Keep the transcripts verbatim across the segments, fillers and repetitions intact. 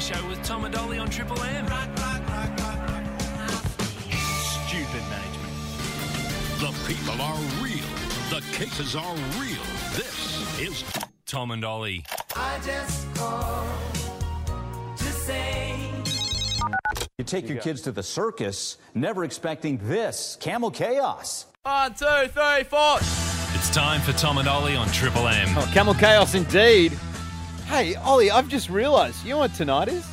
Show with Tom and Dolly on Triple M. Rock, rock, rock, rock, rock. Stupid management. The people are real. The cases are real. This is Tom and Ollie. I just called to say. You take your kids to the circus, never expecting this. Camel chaos. One, two, three, four. It's time for Tom and Ollie on Triple M. Oh, camel chaos indeed. Hey, Ollie, I've just realised, you know what tonight is?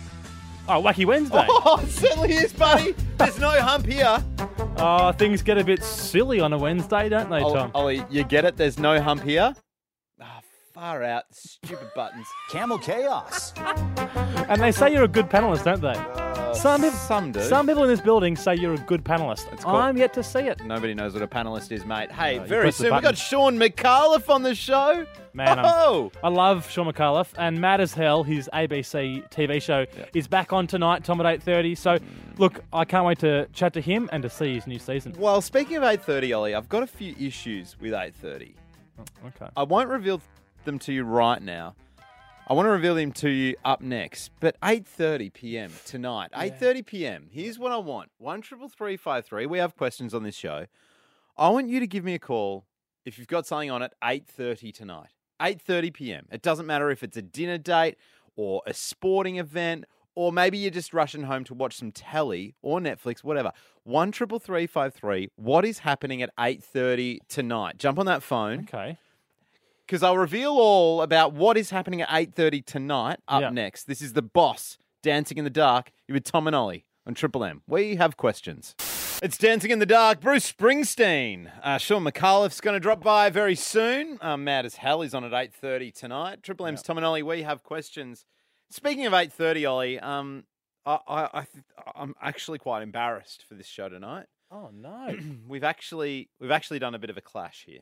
Oh, Wacky Wednesday. Oh, it certainly is, buddy. There's no hump here. Oh, things get a bit silly on a Wednesday, don't they, Tom? Ollie, you get it? There's no hump here? Ah, far out. Stupid buttons. Camel chaos. And they say you're a good panellist, don't they? Uh, some, people, some do. Some people in this building say you're a good panellist. It's called- I'm yet to see it. Nobody knows what a panellist is, mate. Hey, Uh, you very press the soon we button. got Sean McAuliffe on the show. Man, I'm- oh! I love Sean McAuliffe, and Mad as Hell, his A B C T V show, Yeah. is back on tonight, Tom, at eight thirty. So, look, I can't wait to chat to him and to see his new season. Well, speaking of eight thirty, Ollie, I've got a few issues with eight thirty. Okay. I won't reveal them to you right now. I want to reveal them to you up next. But eight thirty p.m. tonight, eight thirty p.m. Here's what I want. one triple three five three. We have questions on this show. I want you to give me a call if you've got something on at eight thirty tonight. eight thirty p.m. It doesn't matter if it's a dinner date or a sporting event, or maybe you're just rushing home to watch some telly or Netflix, whatever. one triple three five three. What is happening at eight thirty tonight? Jump on that phone. Okay. Because I'll reveal all about what is happening at eight thirty tonight up Yeah. next. This is The Boss, Dancing in the Dark. You're with Tom and Ollie on Triple M. We have questions. It's Dancing in the Dark. Bruce Springsteen. Uh, Sean McAuliffe's going to drop by very soon. Um, Mad as Hell is on at eight thirty tonight. Triple M's Tom and Ollie, we have questions. Speaking of eight thirty, Ollie, um, I, I, I th- I'm actually quite embarrassed for this show tonight. Oh, no. We've actually we've actually done a bit of a clash here.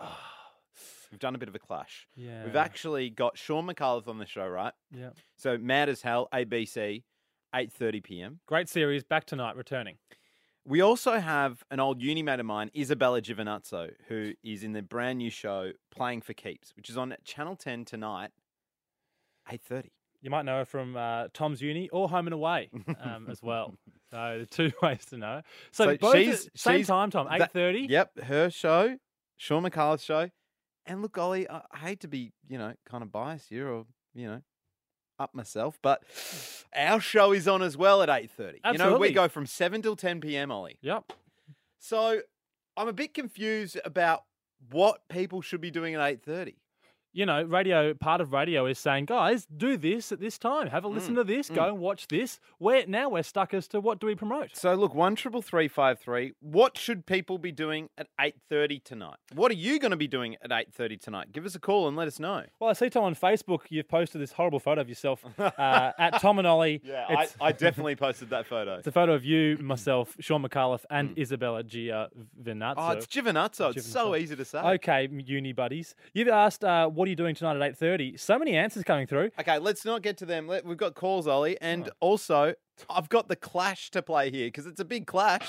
We've done a bit of a clash. Yeah. We've actually got Sean McAuliffe on the show, right? Yeah. So Mad as Hell, A B C, eight thirty p.m. Great series, back tonight, returning. We also have an old uni mate of mine, Isabella Giovinazzo, who is in the brand new show Playing for Keeps, which is on Channel ten tonight, eight thirty. You might know her from uh, Tom's Uni or Home and Away um, as well. So the two ways to know. So, So both she's- at same she's- time, Tom, that- eight thirty. Yep, her show, Sean McAuliffe's show. And look, Ollie, I, I hate to be, you know, kind of biased here or, you know, up myself, but our show is on as well at eight thirty. You know, we Absolutely. go from seven till ten p.m., Ollie. Yep. So I'm a bit confused about what people should be doing at eight thirty. You know, radio, part of radio is saying, guys, do this at this time. Have a listen to this. Go and watch this. We're, now we're stuck as to what do we promote. So look, one triple three five three. What should people be doing at eight thirty tonight? What are you going to be doing at eight thirty tonight? Give us a call and let us know. Well, I see, Tom, on Facebook, you've posted this horrible photo of yourself uh, at Tom and Ollie. I, It's, I definitely posted that photo. it's a photo of you, myself, Sean McAuliffe, and Isabella Giovinazzo. Oh, it's Giovinazzo. It's so Giovinazzo. easy to say. Okay, uni buddies. You've asked, uh, what are you doing tonight at eight thirty? So many answers coming through. Okay, let's not get to them. Let, we've got calls, Ollie, and also I've got the clash to play here because it's a big clash.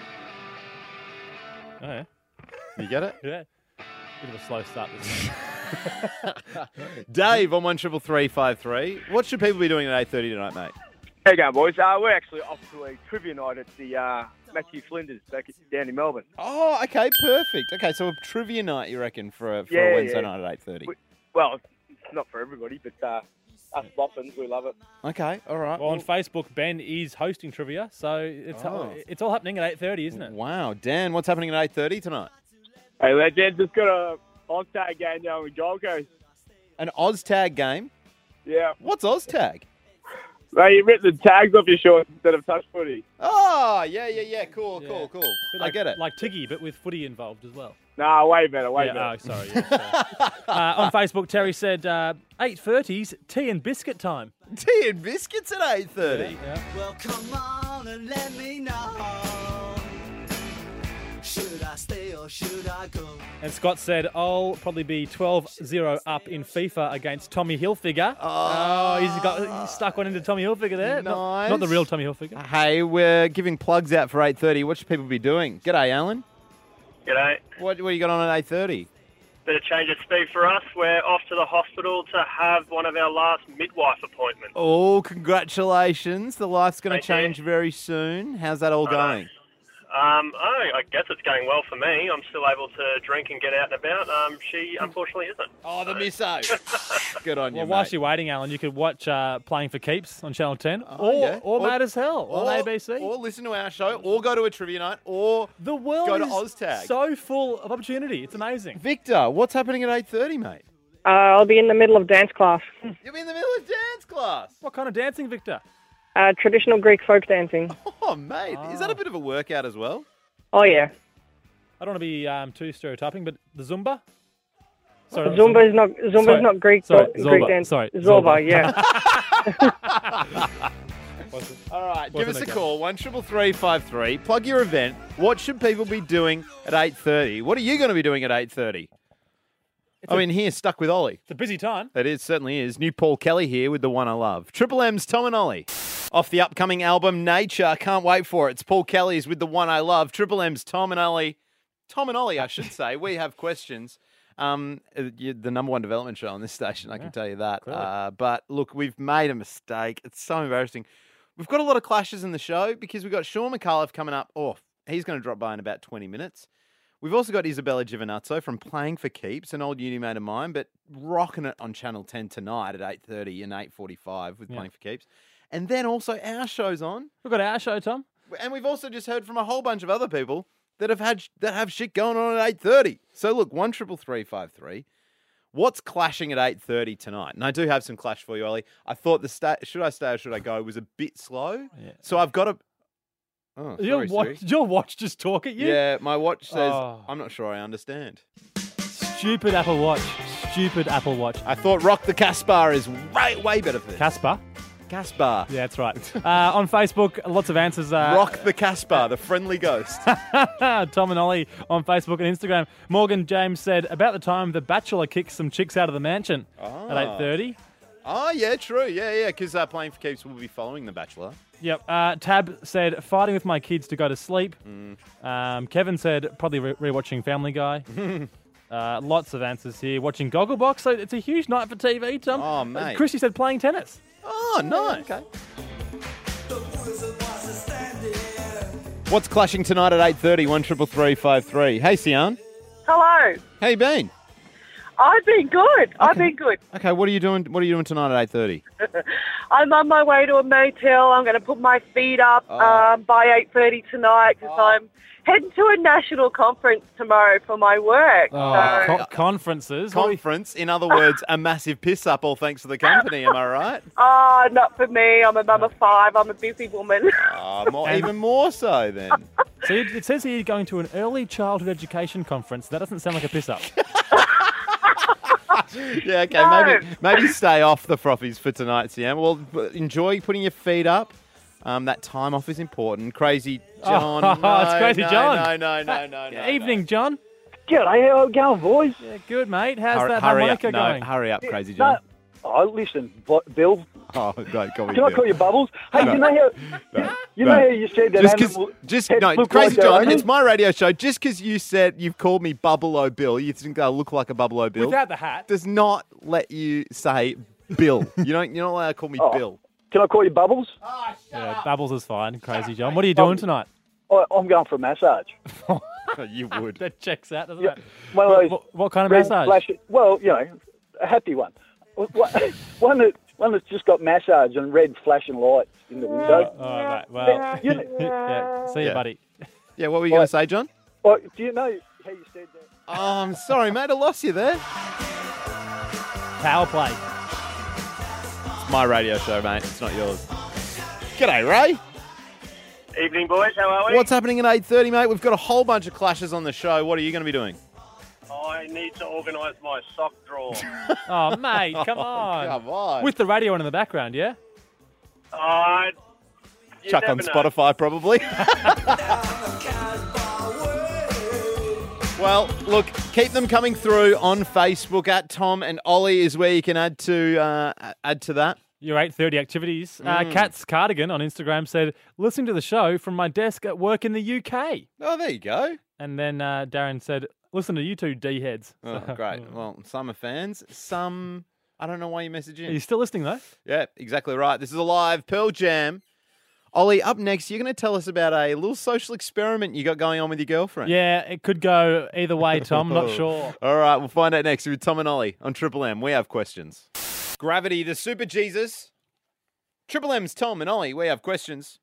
Oh, yeah. You get it? Yeah. Bit of a slow start this one. Dave on one triple three five three. What should people be doing at eight thirty tonight, mate? How you going, boys? Uh, we're actually off to a trivia night at the uh, Matthew Flinders back down in Melbourne. Oh, okay, perfect. Okay, so a trivia night, you reckon, for a, for Yeah, a Wednesday yeah. night at eight thirty? We- Well, it's not for everybody, but uh, us Boffins, we love it. Okay, all right. Well, on Facebook, Ben is hosting trivia, so it's Oh. it's all happening at eight thirty, isn't it? Wow, Dan, what's happening at eight thirty tonight? Hey, legend, just got a on-tag game down with Gold Coast. An OzTag game? Yeah. What's OzTag? Mate, you've written the tags off your shorts instead of touch footy. Oh, yeah, yeah, yeah. Cool, Yeah. cool, cool. Bit I like, get it. Like Tiggy, but with footy involved as well. Nah, way better, way yeah, better. oh, sorry. Yeah, sorry. uh, on Facebook, Terry said uh, eight thirty's tea and biscuit time. Tea and biscuits at eight thirty. Yeah. Well, come on and let me know. Should I stay or should I go? And Scott said, I'll probably be twelve zero up in FIFA against Tommy Hilfiger. Oh, he's got he's stuck one into Tommy Hilfiger there. Not, Nice. not the real Tommy Hilfiger. Hey, we're giving plugs out for eight thirty. What should people be doing? G'day, Alan. G'day. What, what you got on at eight thirty? Bit of change of speed for us. We're off to the hospital to have one of our last midwife appointments. Oh, congratulations. The life's going to Thank you. change very soon. How's that all I know. going? Um, oh, I guess it's going well for me. I'm still able to drink and get out and about. Um, she unfortunately isn't. Oh, the misso. Good on you, Well, while mate. you're waiting, Alan, you could watch uh, Playing for Keeps on Channel ten, Oh, or yeah. or Or- Mad as Hell or, on A B C. Or listen to our show, or go to a trivia night, or the world go to is OzTag. so full of opportunity. It's amazing. Victor, what's happening at eight thirty, mate? Uh, I'll be in the middle of dance class. You'll be in the middle of dance class. What kind of dancing, Victor? Uh, traditional Greek folk dancing. Oh, mate. Is that a bit of a workout as well? Oh, yeah. I don't want to be um, too stereotyping, but the Zumba? Sorry, not Zumba is not Zumba Sorry. is not Greek Sorry, Greek Zorba. dance. Sorry, Zorba, Zorba. yeah. All right, give us Wasn't a a call, one triple three five three. Plug your event. What should people be doing at eight thirty? What are you going to be doing at eight thirty? I a- mean, here, stuck with Ollie. It's a busy time. It is, certainly is. New Paul Kelly here with the one I love. Triple M's Tom and Ollie. Off the upcoming album, Nature. Can't wait for it. It's Paul Kelly's with the one I love. Triple M's Tom and Ollie. Tom and Ollie, I should say. We have questions. Um, uh, you're the number one development show on this station, I can tell you that. clearly. Uh, but look, we've made a mistake. It's so embarrassing. We've got a lot of clashes in the show because we've got Sean McAuliffe coming up. Oh, he's going to drop by in about twenty minutes. We've also got Isabella Giovanazzo from Playing for Keeps, an old uni mate of mine, but rocking it on Channel ten tonight at eight thirty and eight forty-five with Yeah. Playing for Keeps. And then also our show's on. We've got our show, Tom. And we've also just heard from a whole bunch of other people that have had that have shit going on at eight thirty. So look, one triple three five three. What's clashing at eight thirty tonight? And I do have some clash for you, Ollie. I thought the sta- should I stay or should I go was a bit slow. Yeah. So I've got a. Oh, Your sorry, watch, Siri. your watch just talk at you? Yeah, my watch says Oh. I'm not sure I understand. Stupid Apple Watch. Stupid Apple Watch. I thought Rock the Caspar is way way better for this. Casper? Caspar. Yeah, that's right. uh, on Facebook, lots of answers. Uh, Rock the Caspar, the friendly ghost. Tom and Ollie on Facebook and Instagram. Morgan James said, about the time The Bachelor kicks some chicks out of the mansion at Ah. eight thirty. Oh, yeah, true. Yeah, yeah, because uh, Playing for Keeps will be following The Bachelor. Yep. Uh, Tab said, fighting with my kids to go to sleep. Um, Kevin said, probably re- rewatching Family Guy. uh, lots of answers here. Watching Gogglebox. So it's a huge night for T V, Tom. Oh, Uh, mate. Chrissy said, playing tennis. Oh, nice. Okay. What's clashing tonight at eight thirty? one triple three five three. Hey, Sian. Hello. How you been? I've been good. I've been good. Okay, what are you doing? What are you doing tonight at eight thirty? I'm on my way to a motel. I'm going to put my feet up Oh. um, by eight thirty tonight because I'm heading to a national conference tomorrow for my work. Oh, so, co- conferences. What are we- Conference, in other words, a massive piss up. All thanks to the company. Am I right? oh, not for me. I'm a mum of five. I'm a busy woman. Oh, more, even more so then. So it it says here you're going to an early childhood education conference. That doesn't sound like a piss up. Yeah, okay, No. maybe maybe stay off the frothies for tonight, Sian. Well, b- enjoy putting your feet up. Um, that time off is important. Crazy John. Oh, no, it's Crazy no, John. No, no, no, no, no. Evening, John. G'day, how it going, boys? Yeah, good, mate. How's Hurry, that hurry harmonica up, no, going? hurry up, Crazy No, John. oh, listen, Bo- Bill. Oh, don't call me Can I Bill. call you Bubbles? Hey, No. you know how No, you no. know how you said that Just 'cause- animal just heads no, look Crazy like their John. owners? It's my radio show. Just because you said you've called me Bubble O Bill, you think I look like a Bubble O Bill? Without the hat. Does not let you say Bill. you don't. You're not allowed to call me Oh. Bill. Can I call you Bubbles? Yeah, Bubbles is fine. Crazy John. What are you doing tonight? I, I'm going for a massage. You would. That checks out, doesn't Yeah, it? one of those What, what kind of red massage? flash- well, you know, a happy one. One one that one that's just got massage and red flashing lights in the window. All right, mate. Well, You know- yeah. See you, Yeah. buddy. Yeah. What were you going to say, John? Oh, do you know how you said that? Oh, I'm sorry, mate. I lost you there. Power play. It's my radio show, mate. It's not yours. G'day, Ray. Evening, boys. How are we? What's happening at eight thirty, mate? We've got a whole bunch of clashes on the show. What are you going to be doing? I need to organise my sock drawer. Oh, mate, come on. Come on. With the radio on in the background, yeah? I Chuck on Spotify, probably. Well, look, keep them coming through on Facebook. At Tom and Ollie is where you can add to uh, add to that. Your eight thirty activities. Uh, Mm. Kat's Cardigan on Instagram said, listening to the show from my desk at work in the U K. Oh, there you go. And then uh, Darren said, listen to you two D-heads. Oh, So- great. Well, some are fans. Some, I don't know why you message Are in. you still listening, though? Yeah, exactly right. This is a live Pearl Jam. Ollie, up next, you're going to tell us about a little social experiment you got going on with your girlfriend. Yeah, it could go either way, Tom. Not sure. All right, we'll find out next with Tom and Ollie on Triple M. We have questions. Gravity, the Super Jesus. Triple M's Tom and Ollie. We have questions.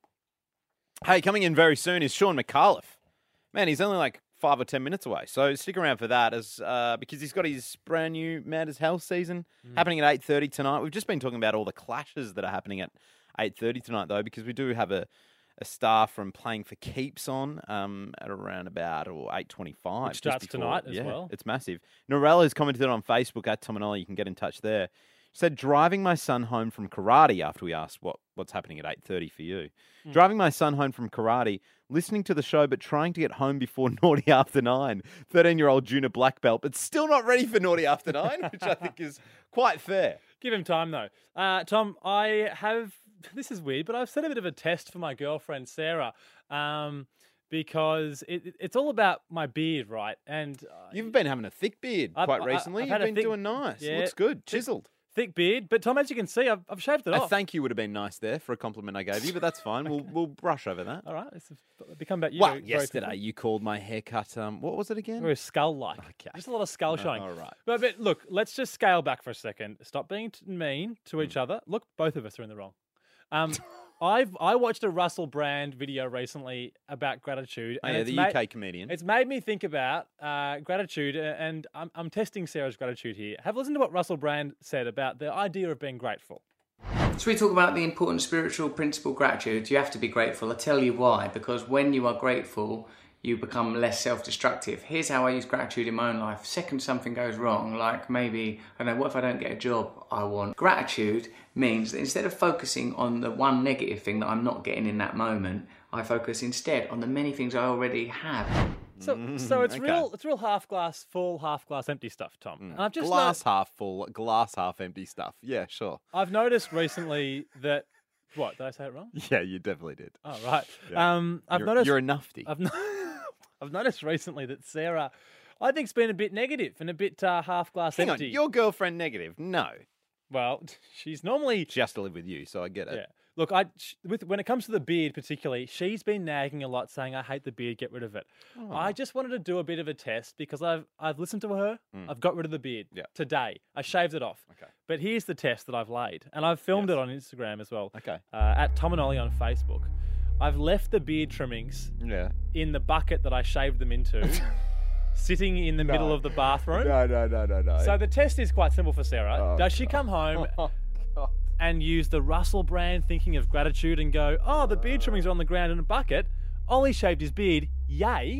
Hey, coming in very soon is Sean McAuliffe. Man, he's only like five or ten minutes away. So stick around for that as uh, because he's got his brand new Mad as Hell season Mm. happening at eight thirty tonight. We've just been talking about all the clashes that are happening at eight thirty tonight, though, because we do have a, a star from Playing for Keeps on um, at around about or eight twenty-five. Which starts tonight as yeah, well. It's massive. Norella's commented on Facebook at Tom and Ollie. You can get in touch there. She said, driving my son home from karate after we asked what, what's happening at eight thirty for you. Mm. Driving my son home from karate, listening to the show but trying to get home before Naughty After Nine. thirteen-year-old junior black belt, but still not ready for Naughty After Nine, which I think is quite fair. Give him time, though. Uh, Tom, I have, this is weird, but I've set a bit of a test for my girlfriend, Sarah, um, because it, it- it's all about my beard, right? And uh, You've been having a thick beard I've- quite I- recently. I've You've had a been thick- doing nice. yeah, Looks good. thick- Chiseled. thick beard. But, Tom, as you can see, I've, I've shaved it A off. thank you would have been nice there for a compliment I gave you, but that's fine. We'll we'll brush over that. All right, it's become about you. Well, very- very yesterday quickly. you called my haircut. Um, what was it again? Very skull-like. Okay. Just a lot of skull Oh, showing. all right. But, but look, let's just scale back for a second. Stop being t- mean to Hmm. each other. Look, both of us are in the wrong. Um, I've I watched a Russell Brand video recently about gratitude. Oh, and yeah, it's the ma- U K comedian. It's made me think about uh, gratitude, uh, and I'm, I'm testing Sarah's gratitude here. Have a listen to what Russell Brand said about the idea of being grateful. So we talk about the important spiritual principle gratitude. You have to be grateful. I'll tell you why. Because when you are grateful, you become less self-destructive. Here's how I use gratitude in my own life. Second something goes wrong, like maybe, I don't know, what if I don't get a job I want? Gratitude means that instead of focusing on the one negative thing that I'm not getting in that moment, I focus instead on the many things I already have. So, so it's okay. real. It's real half glass full, half glass empty stuff, Tom. And I've just glass no- half full, glass half empty stuff. Yeah, sure. I've noticed recently that what did I say it wrong? Yeah, you definitely did. Oh right. Yeah. Um, I've You're- noticed you're a nufty. I've, no- I've noticed recently that Sarah, I think's been a bit negative and a bit uh, half glass Hang empty. on, your girlfriend negative? No. Well, she's normally She has to live with you, so I get it. yeah. Look, I sh- with when it comes to the beard particularly, she's been nagging a lot, saying I hate the beard, get rid of it. Oh. I just wanted to do a bit of a test because I've I've listened to her. Mm. I've got rid of the beard Yeah. today. I shaved it off. Okay. But here's the test that I've laid, and I've filmed it on Instagram as well. Okay. Uh, at Tom and Ollie on Facebook. I've left the beard trimmings Yeah. in the bucket that I shaved them into, sitting in the middle of the bathroom. No, no, no, no, no. So the test is quite simple for Sarah. Oh, Does she come home Oh, God. and use the Russell Brand thinking of gratitude and go, oh, the beard trimmings are on the ground in a bucket. Ollie shaved his beard, yay.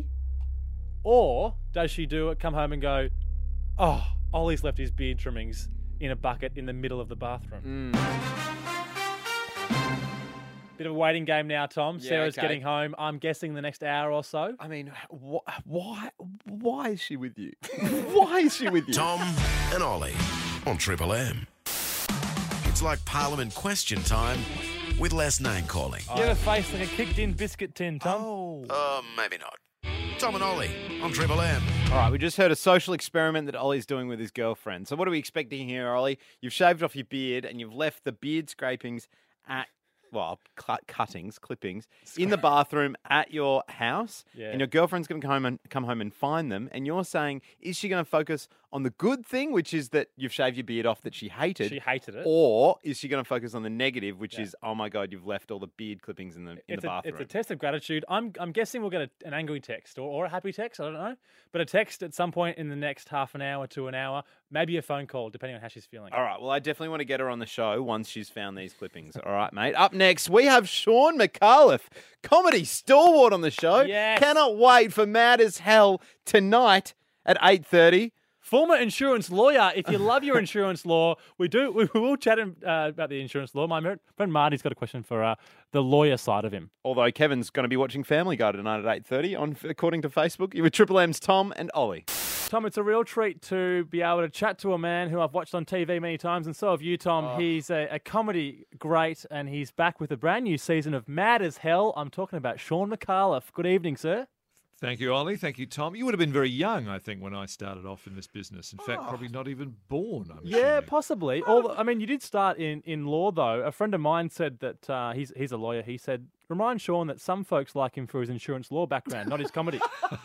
Or does she do it, come home and go, oh, Ollie's left his beard trimmings in a bucket in the middle of the bathroom. Bit of a waiting game now, Tom. Yeah, Sarah's okay. getting home, I'm guessing, the next hour or so. I mean, wh- why? Why is she with you? Why is she with you? Tom and Ollie on Triple M. It's like Parliament question time with less name calling. You have a face like a kicked-in biscuit tin, Tom. Oh. Uh, maybe not. Tom and Ollie on Triple M. All right, we just heard a social experiment that Ollie's doing with his girlfriend. So what are we expecting here, Ollie? You've shaved off your beard and you've left the beard scrapings at, well, cl- cuttings, clippings, in the bathroom at your house. Yeah. And your girlfriend's going to come home and come home and find them. And you're saying, is she going to focus on the good thing, which is that you've shaved your beard off that she hated? She hated it. Or is she going to focus on the negative, which Yeah. is, oh my God, you've left all the beard clippings in the in It's the a, bathroom? it's a test of gratitude. I'm I'm guessing we'll get a, an angry text or, or a happy text. I don't know, but a text at some point in the next half an hour to an hour, maybe a phone call, depending on how she's feeling. All right. Well, I definitely want to get her on the show once she's found these clippings. All right, mate. Up next, we have Sean McAuliffe, comedy stalwart on the show. Yes. Cannot wait for Mad as Hell tonight at eight thirty. Former insurance lawyer. If you love your insurance law, we do. We will chat uh, about the insurance law. My friend Marty's got a question for uh, the lawyer side of him. Although Kevin's going to be watching Family Guy tonight at eight thirty, on according to Facebook. You with Triple M's Tom and Ollie. Tom, it's a real treat to be able to chat to a man who I've watched on T V many times, and so have you, Tom. Oh. He's a, a comedy great, and he's back with a brand new season of Mad as Hell. I'm talking about Sean McAuliffe. Good evening, sir. Thank you, Ollie. Thank you, Tom. You would have been very young, I think, when I started off in this business. In Oh. fact, probably not even born. I'm Yeah, possibly. Although, I mean, you did start in, in law, though. A friend of mine said that uh, he's he's a lawyer. He said, remind Sean that some folks like him for his insurance law background, not his comedy.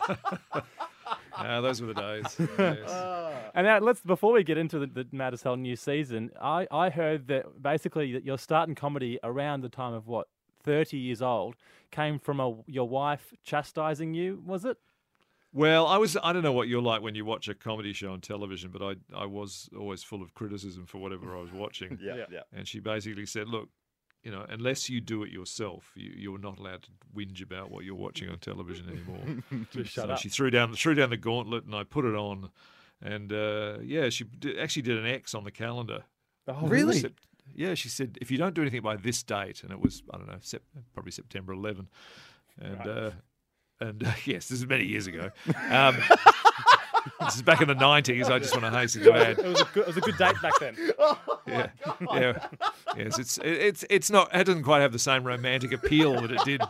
Ah, those were the days. Yes. And now, let's before we get into the, the Mad as Hell new season, I, I heard that basically that your start in comedy around the time of what thirty years old came from a, your wife chastising you. Was it? Well, I was. I don't know what you're like when you watch a comedy show on television, but I I was always full of criticism for whatever I was watching. Yeah, yeah. yeah. And she basically said, "Look, you know, unless you do it yourself, you, you're not allowed to whinge about what you're watching on television anymore." Just shut so up. she threw down threw down the gauntlet, and I put it on, and uh, yeah, she did, actually did an X on the calendar. Oh, really? Sep- yeah, she said if you don't do anything by this date, and it was I don't know, sep- probably September eleventh, and. Right. Uh, And uh, yes, this is many years ago. Um, this is back in the nineties. I just want to hasten to add. It was a good, it was a good date back then. Yeah, yeah, yes. It's it's it's not. It doesn't quite have the same romantic appeal that it did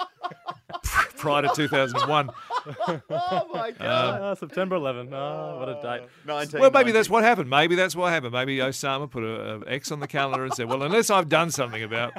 prior to two thousand one. Oh my God! Oh, September eleventh. Oh, what a date. nineteen Well, maybe that's what happened. Maybe that's what happened. Maybe Osama put a, a X on the calendar and said, "Well, unless I've done something about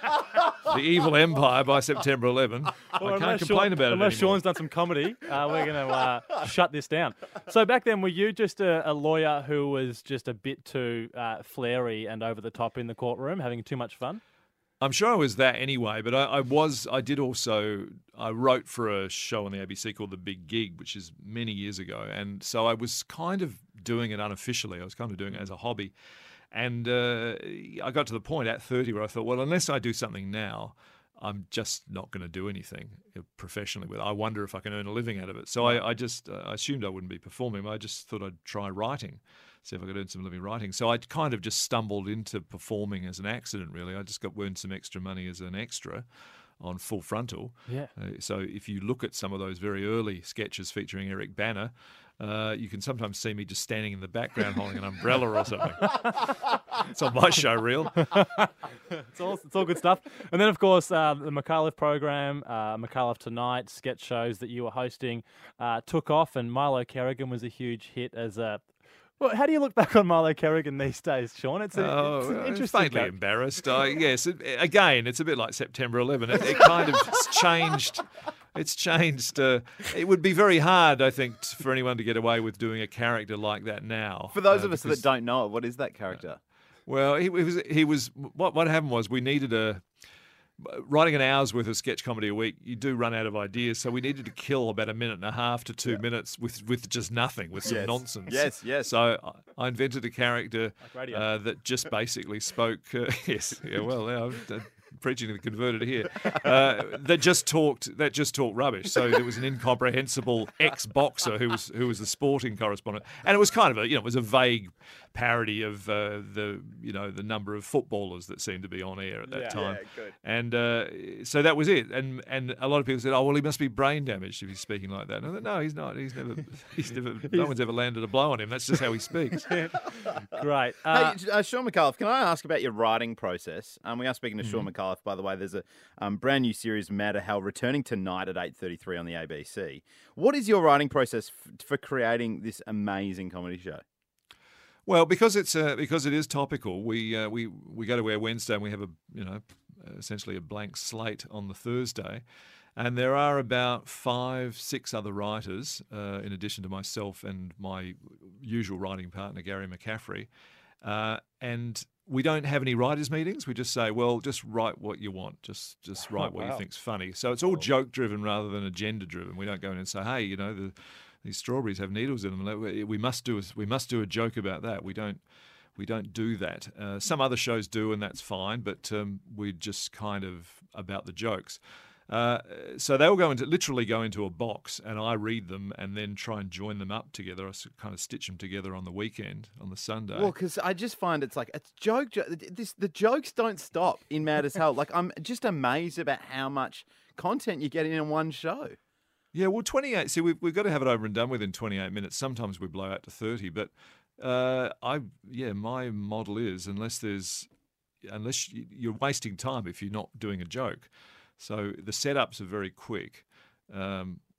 the evil empire by September eleventh, Well, I can't unless complain Sean- about it Unless anymore." Sean's done some comedy, uh, we're going to uh, shut this down. So back then, were you just a, a lawyer who was just a bit too uh, flary and over the top in the courtroom, having too much fun? I'm sure I was that anyway, but I, I was. I did also. I wrote for a show on the A B C called The Big Gig, which is many years ago, and so I was kind of doing it unofficially. I was kind of doing it as a hobby, and uh, I got to the point at thirty where I thought, well, unless I do something now, I'm just not going to do anything professionally with it. I wonder if I can earn a living out of it. So I, I just uh, I assumed I wouldn't be performing, but I just thought I'd try writing, see if I could earn some living writing. So I kind of just stumbled into performing as an accident, really. I just got earned some extra money as an extra on Full Frontal. Yeah. Uh, so if you look at some of those very early sketches featuring Eric Banner, uh, you can sometimes see me just standing in the background holding an umbrella or something. It's on my show reel. It's all, it's all good stuff. And then, of course, uh, the McAuliffe program, uh, McAuliffe Tonight, sketch shows that you were hosting uh, took off, and Milo Kerrigan was a huge hit as a... Well, how do you look back on Milo Kerrigan these days, Sean? It's, a, Oh, it's an I'm interesting faintly character. embarrassed. I, yes, it, again, it's a bit like September eleventh. It, it kind of it's changed. It's changed. Uh, it would be very hard, I think, t- for anyone to get away with doing a character like that now. For those uh, of us because- that don't know it, what is that character? Well, he, he was. He was. What what happened was we needed a. Writing an hour's worth of sketch comedy a week, you do run out of ideas. So we needed to kill about a minute and a half to two minutes with, with just nothing, with some Yes. nonsense. Yes, yes. So I I invented a character radio. uh, that just basically spoke. Uh, yes, yeah. Well, yeah, I'm uh, preaching to the converted here. Uh, that just talked. That just talked rubbish. So there was an incomprehensible ex-boxer who was who was the sporting correspondent, and it was kind of a you know it was a vague parody of uh, the you know the number of footballers that seemed to be on air at that Yeah. time. Yeah, good. And uh, so that was it. And and a lot of people said, "Oh, well, he must be brain damaged if he's speaking like that." And I thought, "No, he's not. He's never. He's never. No one's ever landed a blow on him. That's just how he speaks." Great. Uh, hey, uh, Sean McAuliffe, can I ask about your writing process? Um, we are speaking to Sean McAuliffe, by the way. There's a um, brand new series, Mad as Hell, returning tonight at eight thirty-three on the A B C. What is your writing process f- for creating this amazing comedy show? Well, because it's uh, because it is topical, we uh, we we go to Air Wednesday and we have a you know essentially a blank slate on the Thursday, and there are about five six other writers uh, in addition to myself and my usual writing partner Gary McCaffrey, uh, and we don't have any writers' meetings. We just say, well, just write what you want. Just just write Oh, what wow. you think's funny. So it's all joke driven rather than agenda driven. We don't go in and say, hey, you know the. These strawberries have needles in them. We must do a, we must do a joke about that. We don't we don't do that. Uh, some other shows do, and that's fine. But um, we just kind of about the jokes. Uh, so they'll go into literally go into a box, and I read them, and then try and join them up together. I s- kind of stitch them together on the weekend, on the Sunday. Well, because I just find it's like it's joke. jo- This the jokes don't stop in Mad as Hell. Like I'm just amazed about how much content you get in one show. Yeah, well, twenty-eight. See, we've, we've got to have it over and done with in twenty-eight minutes. Sometimes we blow out to thirty, but uh, I, yeah, my model is unless there's, unless you- you're wasting time if you're not doing a joke. So the setups are very quick, um,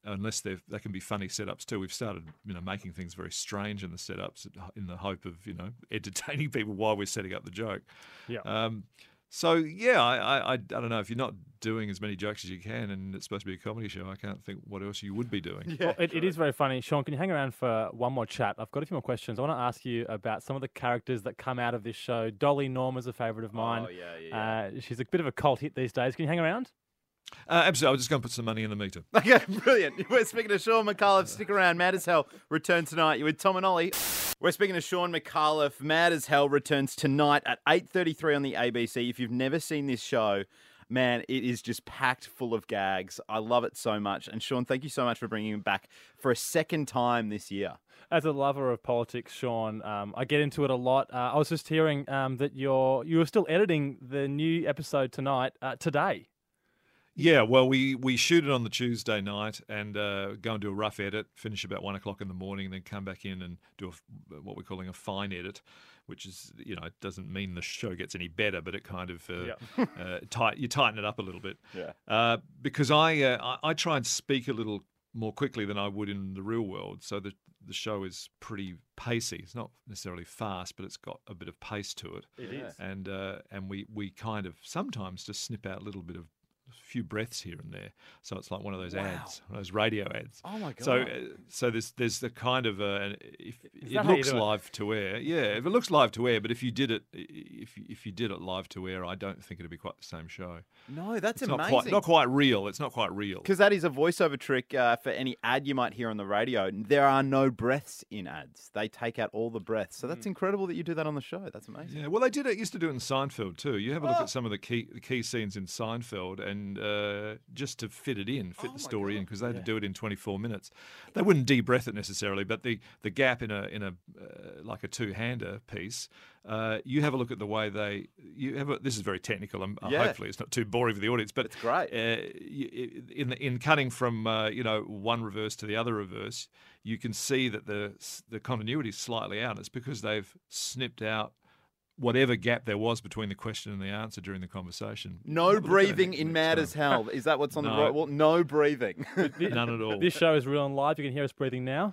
unless they they can be funny setups too. We've started, you know, making things very strange in the setups in the hope of, you know, entertaining people while we're setting up the joke. Yeah. Um, so yeah, I, I I don't know if you're not doing as many jokes as you can, and it's supposed to be a comedy show. I can't think what else you would be doing. Well, it, it is very funny. Sean, can you hang around for one more chat? I've got a few more questions. I want to ask you about some of the characters that come out of this show. Dolly Norma's a favourite of mine. Oh, yeah, yeah, Uh, she's a bit of a cult hit these days. Can you hang around? Uh, absolutely. I was just going to put some money in the meter. Okay, brilliant. We're speaking to Sean McAuliffe. Stick around. Mad as Hell returns tonight. You're with Tom and Ollie. We're speaking to Sean McAuliffe. Mad as Hell returns tonight at eight thirty-three on the A B C. If you've never seen this show, man, it is just packed full of gags. I love it so much. And Sean, thank you so much for bringing him back for a second time this year. As a lover of politics, Sean, um, I get into it a lot. Uh, I was just hearing um, that you're you were still editing the new episode tonight, uh, today. Yeah, well, we, we shoot it on the Tuesday night and uh, go and do a rough edit, finish about one o'clock in the morning, and then come back in and do a, what we're calling a fine edit, which is, you know, it doesn't mean the show gets any better, but it kind of, uh, Yeah. uh, tight, you tighten it up a little bit. Yeah. Uh, because I, uh, I I try and speak a little more quickly than I would in the real world, so the the show is pretty pacey. It's not necessarily fast, but it's got a bit of pace to it. It Yeah. is. And uh, and we we kind of sometimes just snip out a little bit of a few breaths here and there, so it's like one of those Wow. ads, one of those radio ads. Oh, my God. So, uh, so there's there's the kind of uh, if Is it that how you looks do it? live to air, yeah, if it looks live to air, but if you did it, if you- if you did it live to air, I don't think it'd be quite the same show. No, that's It's amazing. not quite not quite real. It's not quite real. Because that is a voiceover trick uh, for any ad you might hear on the radio. There are no breaths in ads. They take out all the breaths. So that's incredible that you do that on the show. That's amazing. Yeah, well, they did it. Used to do it in Seinfeld too. You have a look Oh. at some of the key the key scenes in Seinfeld, and uh, just to fit it in, fit the story in, because they had to do it in twenty-four minutes. They wouldn't de-breath it necessarily, but the, the gap in a in a uh, like a two-hander piece. Uh, you have a look at the way they. You have. A, this is very technical. And uh, Yeah. hopefully, it's not too boring for the audience. But It's great. Uh, you- in in cutting from uh, you know one reverse to the other reverse, you can see that the the continuity is slightly out. It's because they've snipped out whatever gap there was between the question and the answer during the conversation. No Have a look at breathing it in next Mad time. as Hell. Is that what's on the No. right wall? No breathing. None at all. This show is real and live. You can hear us breathing now.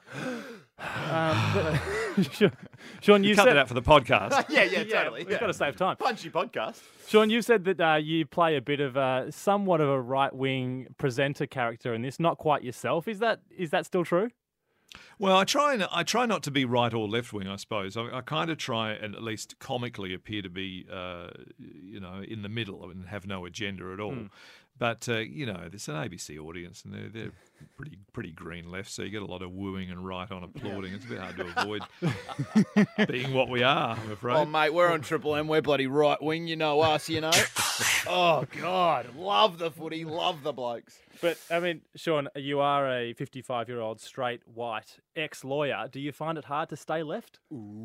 um, but, Sean- Sean, you Cut said that out for the podcast. yeah, yeah, totally. We've yeah. got to save time. Punchy podcast. Sean, you said that uh, you play a bit of a somewhat of a right-wing presenter character in this, not quite yourself. Is that is that still true? Well, I try and I try not to be right or left wing. I suppose I, I kind of try and at least comically appear to be, uh, you know, in the middle and have no agenda at all. Hmm. But uh, you know, it's an A B C audience, and they're they're pretty pretty green left, so you get a lot of wooing and right on applauding. It's a bit hard to avoid being what we are, I'm afraid. Oh, mate, we're on Triple M. We're bloody right wing. You know us, you know. Oh, God. Love the footy. Love the blokes. But, I mean, Sean, you are a fifty-five-year-old straight, white, ex-lawyer. Do you find it hard to stay left?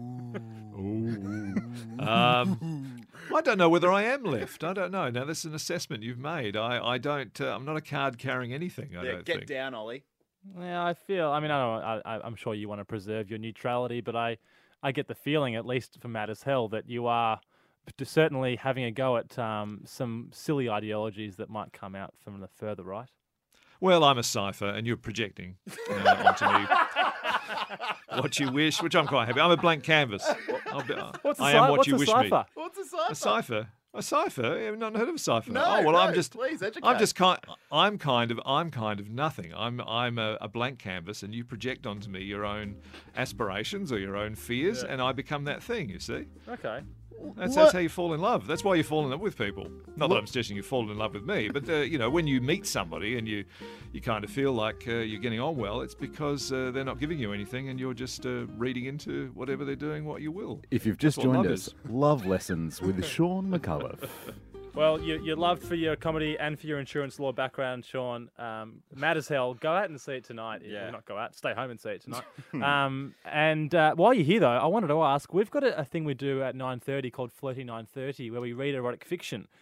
Um, I don't know whether I am left. I don't know. Now, this is an assessment you've made. I, I don't. Uh, I'm not a card carrying anything. I Yeah, don't get think. down, Ollie. Yeah, I feel. I mean, I don't. know, I, I'm sure you want to preserve your neutrality, but I, I get the feeling, at least for Mad as Hell, that you are p- certainly having a go at um, some silly ideologies that might come out from the further right. Well, I'm a cipher, and you're projecting uh, onto me what you wish, which I'm quite happy. I'm a blank canvas. I'll be, What's a I cy- am what what's you a wish cipher? me. What's a cipher? A cipher. A cipher. I've not heard of a cipher. No, oh well, no, I'm just. please educate. I'm just kind. I'm kind of. I'm kind of nothing. I'm. I'm a, a blank canvas, and you project onto me your own aspirations or your own fears, Yeah. and I become that thing. You see. Okay. That's, What? that's how you fall in love. That's why you fall in love with people. Not that I'm suggesting you fall in love with me, but uh, you know, when you meet somebody and you, you kind of feel like uh, you're getting on well, it's because uh, they're not giving you anything, and you're just uh, reading into whatever they're doing, what you will. If you've just That's what joined love us, is. Love Lessons with Sean McAuliffe. Well, you, you're loved for your comedy and for your insurance law background, Sean. Um, Mad as Hell. Go out and see it tonight. Yeah. Well, not go out. Stay home and see it tonight. um, and uh, while you're here, though, I wanted to ask, we've got a, a thing we do at nine thirty called Flirty nine thirty, where we read erotic fiction.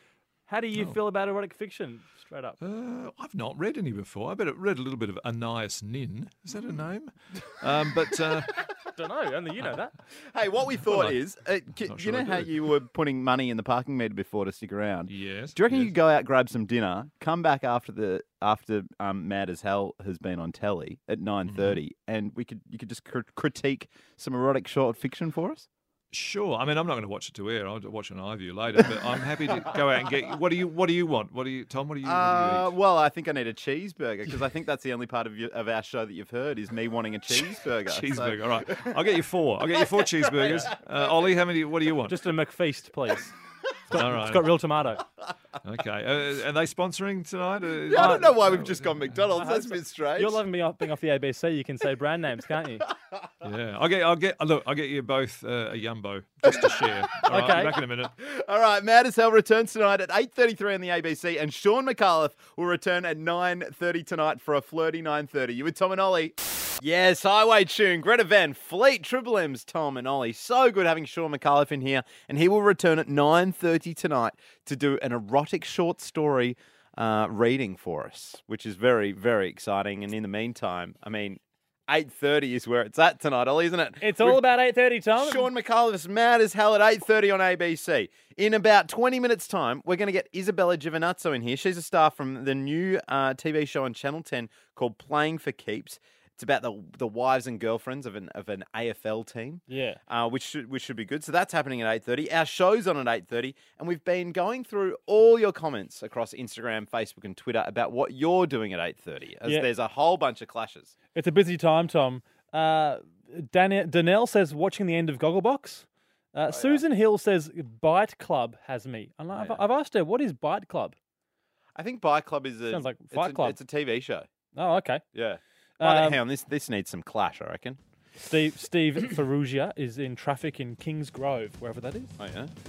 How do you Oh. feel about erotic fiction? Straight up. Uh, I've not read any before. I bet it read a little bit of Anais Nin. Is that a name? um, but uh, Don't know. Only you know that. Hey, what we thought Well, I- is, uh, c- not you sure know I how do. you were putting money in the parking meter before to stick around? Yes. Do you reckon yes. you could go out, grab some dinner, come back after the after um, Mad as Hell has been on telly at nine thirty, Mm-hmm. and we could you could just cr- critique some erotic short fiction for us? Sure. I mean, I'm not going to watch it to air. I'll watch an iView later. But I'm happy to go out and get. What do you What do you want? What do you, Tom? What do you? What do you Uh, eat? well, I think I need a cheeseburger because I think that's the only part of your, of our show that you've heard is me wanting a cheeseburger. Cheeseburger. So- All right. I'll get you four. I'll get you four cheeseburgers. Uh, Ollie, how many? What do you want? Just a McFeast, please. It's got, All right. it's got real tomato. Okay. Uh, are they sponsoring tonight? Uh, Yeah, I don't know why we've just gone McDonald's. That's a bit strange. You're loving me off being off the A B C. You can say brand names, can't you? Yeah. I'll get. I'll get. Look. I'll get you both uh, a Yumbo just to share. All right, Okay. Back in a minute. All right, Mad as Hell returns tonight at eight thirty-three on the A B C, and Sean McAuliffe will return at nine thirty tonight for a flirty nine thirty. You with Tom and Ollie? Yes, Highway Tune, Greta Van Fleet, Triple M's Tom and Ollie. So good having Sean McAuliffe in here, and he will return at nine thirty tonight to do an erotic short story uh, reading for us, which is very, very exciting. And in the meantime, I mean, eight thirty is where it's at tonight, Ollie, isn't it? It's all about eight thirty, Tom. Sean McAuliffe's Mad as Hell at eight thirty on A B C. In about twenty minutes' time, we're going to get Isabella Giovinazzo in here. She's a star from the new uh, T V show on Channel ten called Playing for Keeps. It's about the the wives and girlfriends of an of an A F L team. Yeah. Uh, which should which should be good. So that's happening at eight thirty. Our show's on at eight thirty, and we've been going through all your comments across Instagram, Facebook, and Twitter about what you're doing at eight thirty. As Yeah. there's a whole bunch of clashes. It's a busy time, Tom. Uh, Dan- Danelle says watching the end of Gogglebox. Uh, Susan Hill says Bite Club has me. And I've, I've asked her, what is Bite Club? I think Bike Club is a Sounds like it's Fight a- Club. It's a T V show. Oh, okay. Yeah. But Um, hang on, this this needs some clash, I reckon. Steve Steve Ferrugia is in traffic in Kings Grove, wherever that is. Oh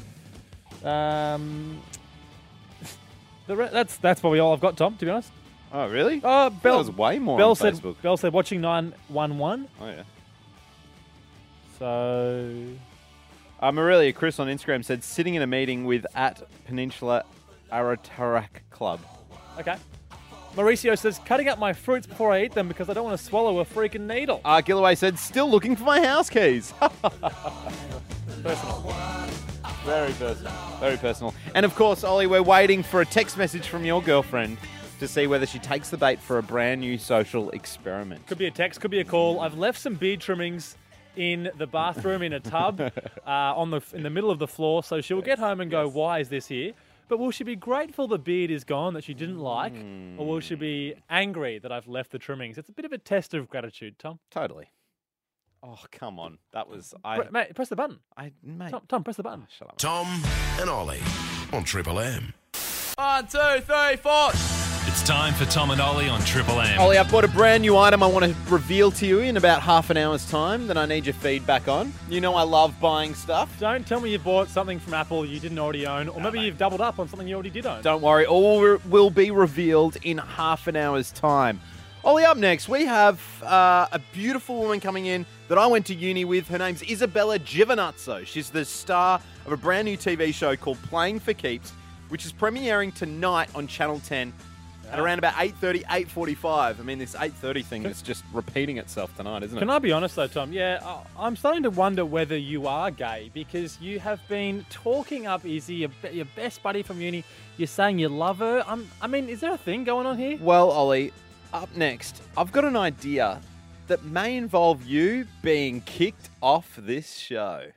yeah. Um, the re- that's that's probably all I've got, Tom. To be honest. Oh really? Oh, Bell was way more Bell on said Facebook. Bell said watching nine one one. Oh yeah. So Uh, Morelia Chris on Instagram said sitting in a meeting with at Peninsula Aratarak Club. okay. Mauricio says cutting up my fruits before I eat them because I don't want to swallow a freaking needle. Uh, Gillaway said still looking for my house keys. Personal. Very personal. Very personal. And of course, Ollie, we're waiting for a text message from your girlfriend to see whether she takes the bait for a brand new social experiment. Could be a text, could be a call. I've left some beard trimmings in the bathroom in a tub uh, on the in the middle of the floor, so she'll get home and go, "Why is this here?" But will she be grateful the beard is gone that she didn't like, or will she be angry that I've left the trimmings? It's a bit of a test of gratitude, Tom. Totally. Oh, come on. That was... I, Pre- mate, press the button. I, mate. Tom, Tom, press the button. Shut up. Tom and Ollie on Triple M. One, two, three, four. It's time for Tom and Ollie on Triple M. Ollie, I've bought a brand new item I want to reveal to you in about half an hour's time that I need your feedback on. You know I love buying stuff. Don't tell me you bought something from Apple you didn't already own, or maybe you've doubled up on something you already did own. Don't worry, all will- will be revealed in half an hour's time. Ollie, up next, we have uh, a beautiful woman coming in that I went to uni with. Her name's Isabella Giovinazzo. She's the star of a brand new T V show called Playing for Keeps, which is premiering tonight on Channel ten at around about eight thirty, eight forty-five. I mean, this eight thirty thing is just repeating itself tonight, isn't it? Can I be honest though, Tom? Yeah, I- I'm starting to wonder whether you are gay because you have been talking up Izzy, your, be- your best buddy from uni. You're saying you love her. I'm, I mean, is there a thing going on here? Well, Ollie, up next, I've got an idea that may involve you being kicked off this show.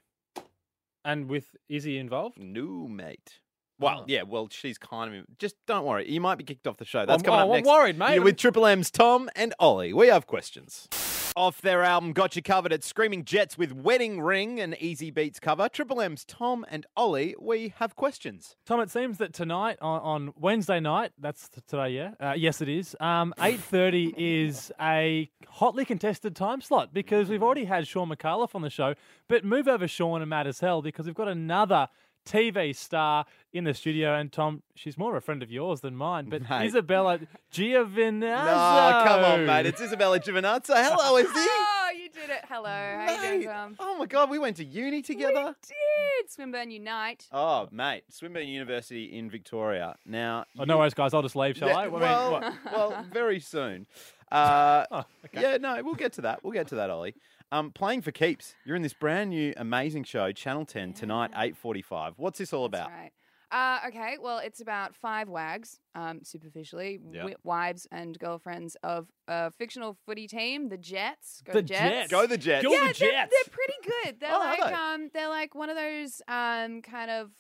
And with Izzy involved? No, mate. Well, Oh. yeah, well, she's kind of... Just don't worry. You might be kicked off the show. That's I'm- coming oh, up I'm next. worried, mate. You're with Triple M's Tom and Ollie. We have questions. Off their album Got You Covered at Screaming Jets with Wedding Ring, an Easy Beats cover. Triple M's Tom and Ollie, we have questions. Tom, it seems that tonight on, on Wednesday night, that's t- today, yeah? Uh, yes, it is. Um, eight thirty is a hotly contested time slot because we've already had Sean McAuliffe on the show, but move over Sean and Mad as Hell because we've got another T V star in the studio. And Tom, she's more a friend of yours than mine, but Mate. Isabella Giovinazzo. No, come on, mate. It's Isabella Giovinazzo. Hello, Izzy. Oh, you did it. Hello. How you doing, Mate. Tom? Oh, my God. We went to uni together. Swinburne Unite. Oh, mate, Swinburne University in Victoria. Now, Oh, no worries, guys. I'll just leave, shall Yeah, I? I mean, well, what? well, very soon. Uh, Oh, okay. Yeah, no, we'll get to that. We'll get to that, Ollie. Um, playing for keeps. You're in this brand new, amazing show, Channel ten tonight, eight forty-five. What's this all about? Right. Uh, okay, well, it's about five wags, um, superficially, Yep. wi- wives and girlfriends of a fictional footy team, the Jets. Go The Jets. Jets. Go the Jets. Go yeah, the they're, Jets. they're pretty good. They're Oh, are like they? um, they're like one of those um, kind of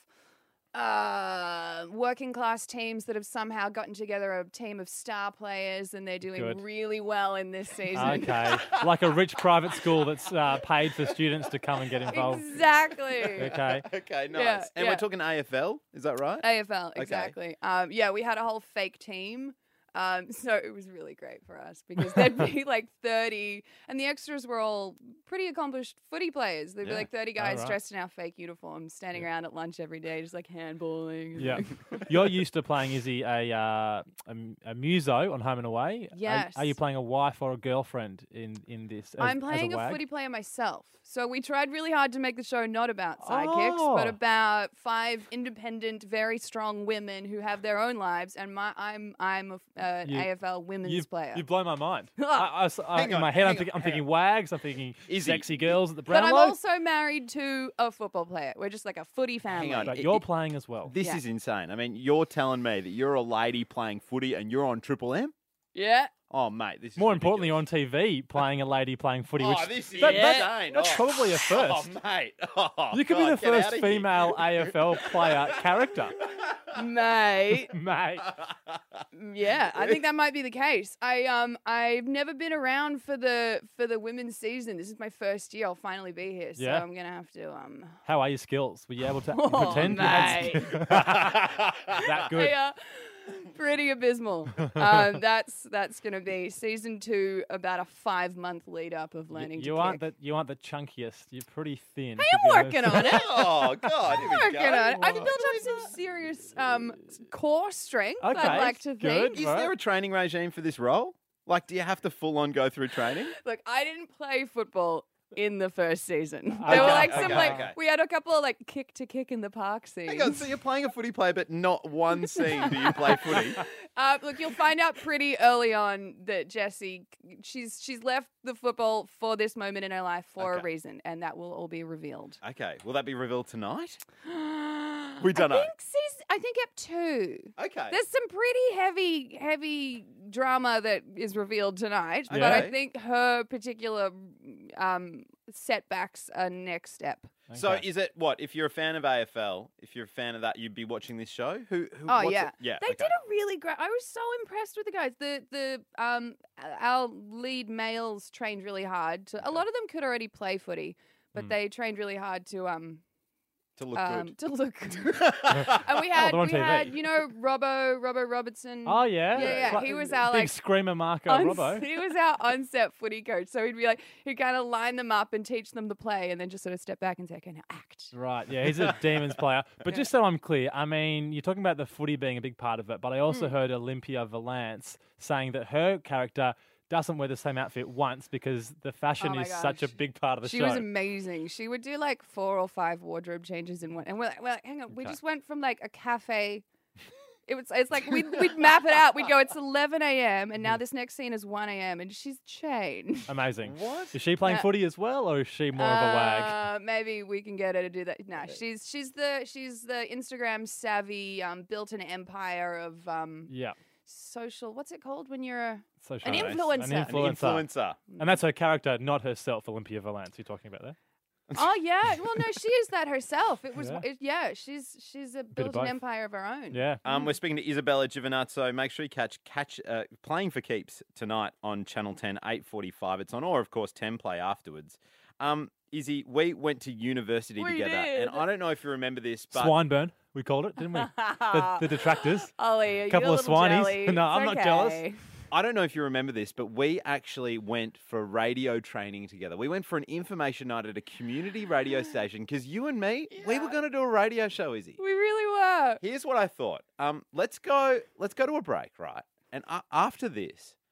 uh, working class teams that have somehow gotten together a team of star players, and they're doing Good. really well in this season. Okay. Like a rich private school that's uh, paid for students to come and get involved. Exactly. Okay. Okay, nice. Yeah, and yeah. we're talking A F L, is that right? A F L, Okay. exactly. Um, yeah, we had a whole fake team. Um, so it was really great for us because there'd be like thirty, and the extras were all pretty accomplished footy players. There'd be Yeah. like thirty Oh, guys right. dressed in our fake uniforms, standing around at lunch every day, just like handballing. and, Yeah. like- You're used to playing, Izzy, a, uh, a, a muso on Home and Away. Are- Yes. Are, you playing a wife or a girlfriend in, in this? As, I'm playing as a, a, wag? footy player myself. So we tried really hard to make the show not about sidekicks, Oh. but about five independent, very strong women who have their own lives. And my, I'm I'm a f- uh, You- A F L women's You've, player. you've blown my mind. I, I was- I- Hang in on, my head, I'm hang thinking, on, I'm hang thinking wags. I'm thinking Izzy. sexy girls at the But I'm Brownlow. also married to a football player. We're just like a footy family. Hang on. But it- you're it- playing as well. This Yeah. is insane. I mean, you're telling me that you're a lady playing footy and you're on Triple M? Yeah. Oh, mate, this is More importantly, you're on T V playing a lady playing footy. Oh, which this is that- that- insane. That's Oh. probably a first. Oh, mate. Oh, You could be God, the get first outta here. female A F L player character. Mate. Mate. Yeah, I think that might be the case. I um I've never been around for the for the women's season. This is my first year. I'll finally be here, so Yeah. I'm gonna have to um How are your skills? Were you able to Oh, pretend you had mate. that good? They are pretty abysmal. um, that's that's gonna be season two, about a five month lead up of learning You to aren't kick. the you aren't the chunkiest. You're pretty thin. I to am be working honest. on it. Oh, God. Here we I'm working go. on it. I've built up some serious um core strength. Okay, I'd like to good. think. Is there a training regime for this role? Like, do you have to full on go through training? Look, I didn't play football in the first season. Okay, There were like some okay, like okay. we had a couple of like kick to kick in the park scenes. Hang on, so you're playing a footy player, but not one scene do you play footy? Uh, look, you'll find out pretty early on that Jessie, she's she's left the football for this moment in her life for a Okay. reason, and that will all be revealed. Okay, will that be revealed tonight? We don't I know. think season, I think ep two. Okay. There's some pretty heavy, heavy drama that is revealed tonight, but I Okay. think her particular um, setbacks are next step. So is it what? If you're a fan of A F L, if you're a fan of that, you'd be watching this show? Who? who Oh what's yeah, it? Yeah. They okay. did a really great. I was so impressed with the guys. The the um our lead males trained really hard. To, a lot of them could already play footy, but Mm. they trained really hard to um to look um, good. to look good. And we had they're on we T V. had you know Robbo Robbo Robertson. Oh yeah, yeah, yeah. Cla- He was our big like screamer Marco on- Robbo. He was our on-set footy coach. So he'd be like, he'd kind of line them up and teach them to play, and then just sort of step back and say, "Okay, now act." Right, yeah, he's a Demons player. But just so I'm clear, I mean, you're talking about the footy being a big part of it, but I also Mm. heard Olympia Valance saying that her character doesn't wear the same outfit once because the fashion Oh my is such a gosh. big part of the She show. was amazing. She would do like four or five wardrobe changes in one. And we're like, we're like hang on, we Okay. just went from like a cafe. It was. It's like we'd, we'd map it out. We'd go, it's eleven a.m. and now Mm. this next scene is one a.m. and she's changed. Amazing. What? Is she playing Yeah. footy as well, or is she more of a wag? Uh, maybe we can get her to do that. No, she's she's the she's the Instagram savvy. Um, built an empire of um Yeah. social. What's it called when you're a Social an nice. influencer? An influencer. influencer. And that's her character, not herself, Olympia Valance, you're talking about there? Oh yeah, well no, she is that herself. It was Yeah. yeah, it, yeah she's she's a, of built an both. empire of her own. Yeah. Um, we're speaking to Isabella Giovinazzo. Make sure you catch catch uh, playing for keeps tonight on Channel ten, eight forty-five. It's on, or of course, ten play afterwards. Um, Izzy, we went to university We together, did. and I don't know if you remember this, but Swineburn, we called it, didn't we? the, the detractors. Ollie, A couple you're of a little swinies. jelly. No, It's I'm not jealous. okay. I don't know if you remember this, but we actually went for radio training together. We went for an information night at a community radio station because you and me, we were going to do a radio show, Izzy. We really were. Here's what I thought. Um, let's go. Let's go to a break, right? And uh, after this,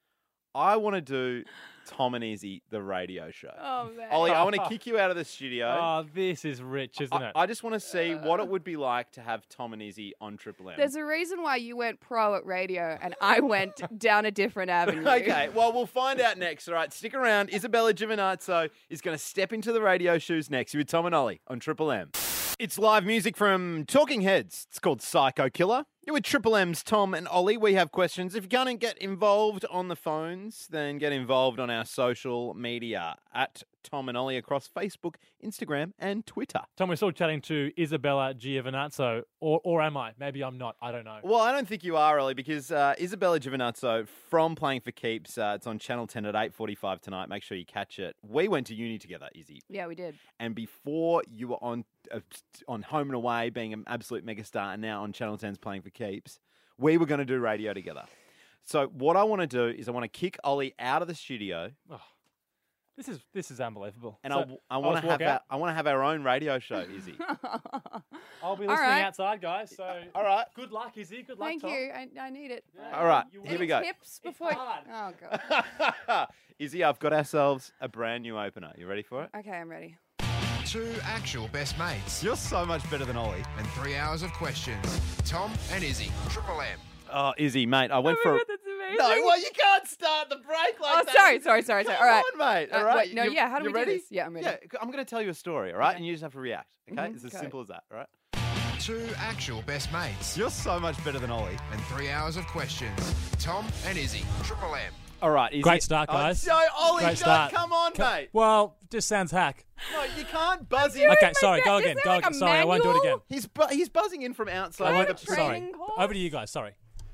I want to do Tom and Izzy, the radio show. Oh, man. Ollie, I want to kick you out of the studio. Oh, this is rich, isn't I, it? I just want to see what it would be like to have Tom and Izzy on Triple M. There's a reason why you went pro at radio and I went down a different avenue. Okay, well, we'll find out next. All right, stick around. Isabella Giovinazzo is going to step into the radio shoes next. You're with Tom and Ollie on Triple M. It's live music from Talking Heads. It's called Psycho Killer. You're with Triple M's Tom and Ollie. We have questions. If you can't get involved on the phones, then get involved on our social media at Tom and Ollie across Facebook, Instagram, and Twitter. Tom, we're still chatting to Isabella Giovinazzo, or or am I? Maybe I'm not. I don't know. Well, I don't think you are, Ollie, because uh, Isabella Giovinazzo from Playing for Keeps, uh, it's on Channel ten at eight forty-five tonight. Make sure you catch it. We went to uni together, Izzy. Yeah, we did. And before you were on uh, on Home and Away, being an absolute megastar, and now on Channel ten's Playing for Keeps, we were going to do radio together. So what I want to do is I want to kick Ollie out of the studio. Oh, this is this is unbelievable. And So, I, I want just to have walk our, out? I want to have our own radio show, Izzy. I'll be All listening right. outside, guys. So all right. Good luck, Izzy. Good luck, Thank Tom. you. I, I need it. All right, here Any we go. tips before? Oh, God. Izzy, I've got ourselves a brand new opener. You ready for it? Okay, I'm ready. Two actual best mates You're so much better than Ollie. and three hours of questions. Tom and Izzy. Triple M. Oh, Izzy, mate, I went Oh for. my a- God, that's amazing. No, well, you can't start the break like Oh, that. sorry, sorry, sorry, sorry. Come All right. on, mate. Uh, All right. wait, no, You- yeah, how do you we do ready? this? Yeah, I'm ready. Yeah, I'm going to tell you a story, all right? Okay. And you just have to react, okay? Mhm, It's as go. simple as that, all right? Two actual best mates You're so much better than Ollie. and three hours of questions. Tom and Izzy. Triple M. All right, Izzy. Great start, Oh, guys. so, Ollie, Great don't- start. come on, Ca- mate. Well, just sounds hack. No, you can't buzz in. Okay, sorry. Go Is again. there Go like again. a Sorry, I won't do it manual? again. He's bu- he's buzzing in from outside. I won't. the Sorry. training course? Over to you guys. Sorry.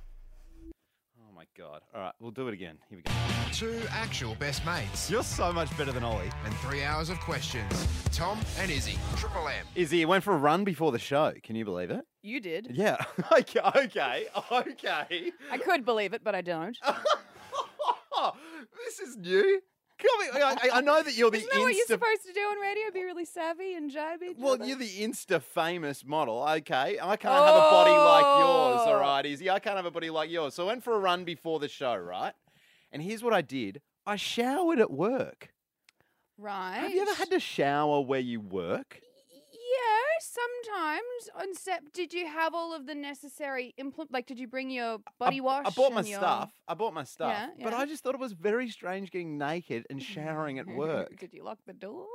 Oh, my God. All right, we'll do it again. Here we go. Two actual best mates You're so much better than Ollie. and three hours of questions. Tom and Izzy. Triple M. Izzy, you went for a run before the show. Can you believe it? You did. Yeah. okay, okay, okay. I could believe it, but I don't. This is new. Come on, I, I know that you're the Isn't that what you're Insta. supposed to do on radio? Be really savvy and jibey? each Well, other? you're the Insta famous model. Okay, I can't have a body like yours. All Oh. right, Izzy. I can't have a body like yours. So I went for a run before the show, right? And here's what I did. I showered at work. Right. Have you ever had to shower where you work? Yeah, sometimes. On set, did you have all of the necessary implement? Like, did you bring your body I, wash? I bought my and your- stuff. I bought my stuff. Yeah, But yeah. I just thought it was very strange getting naked and showering at work. Did you lock the door?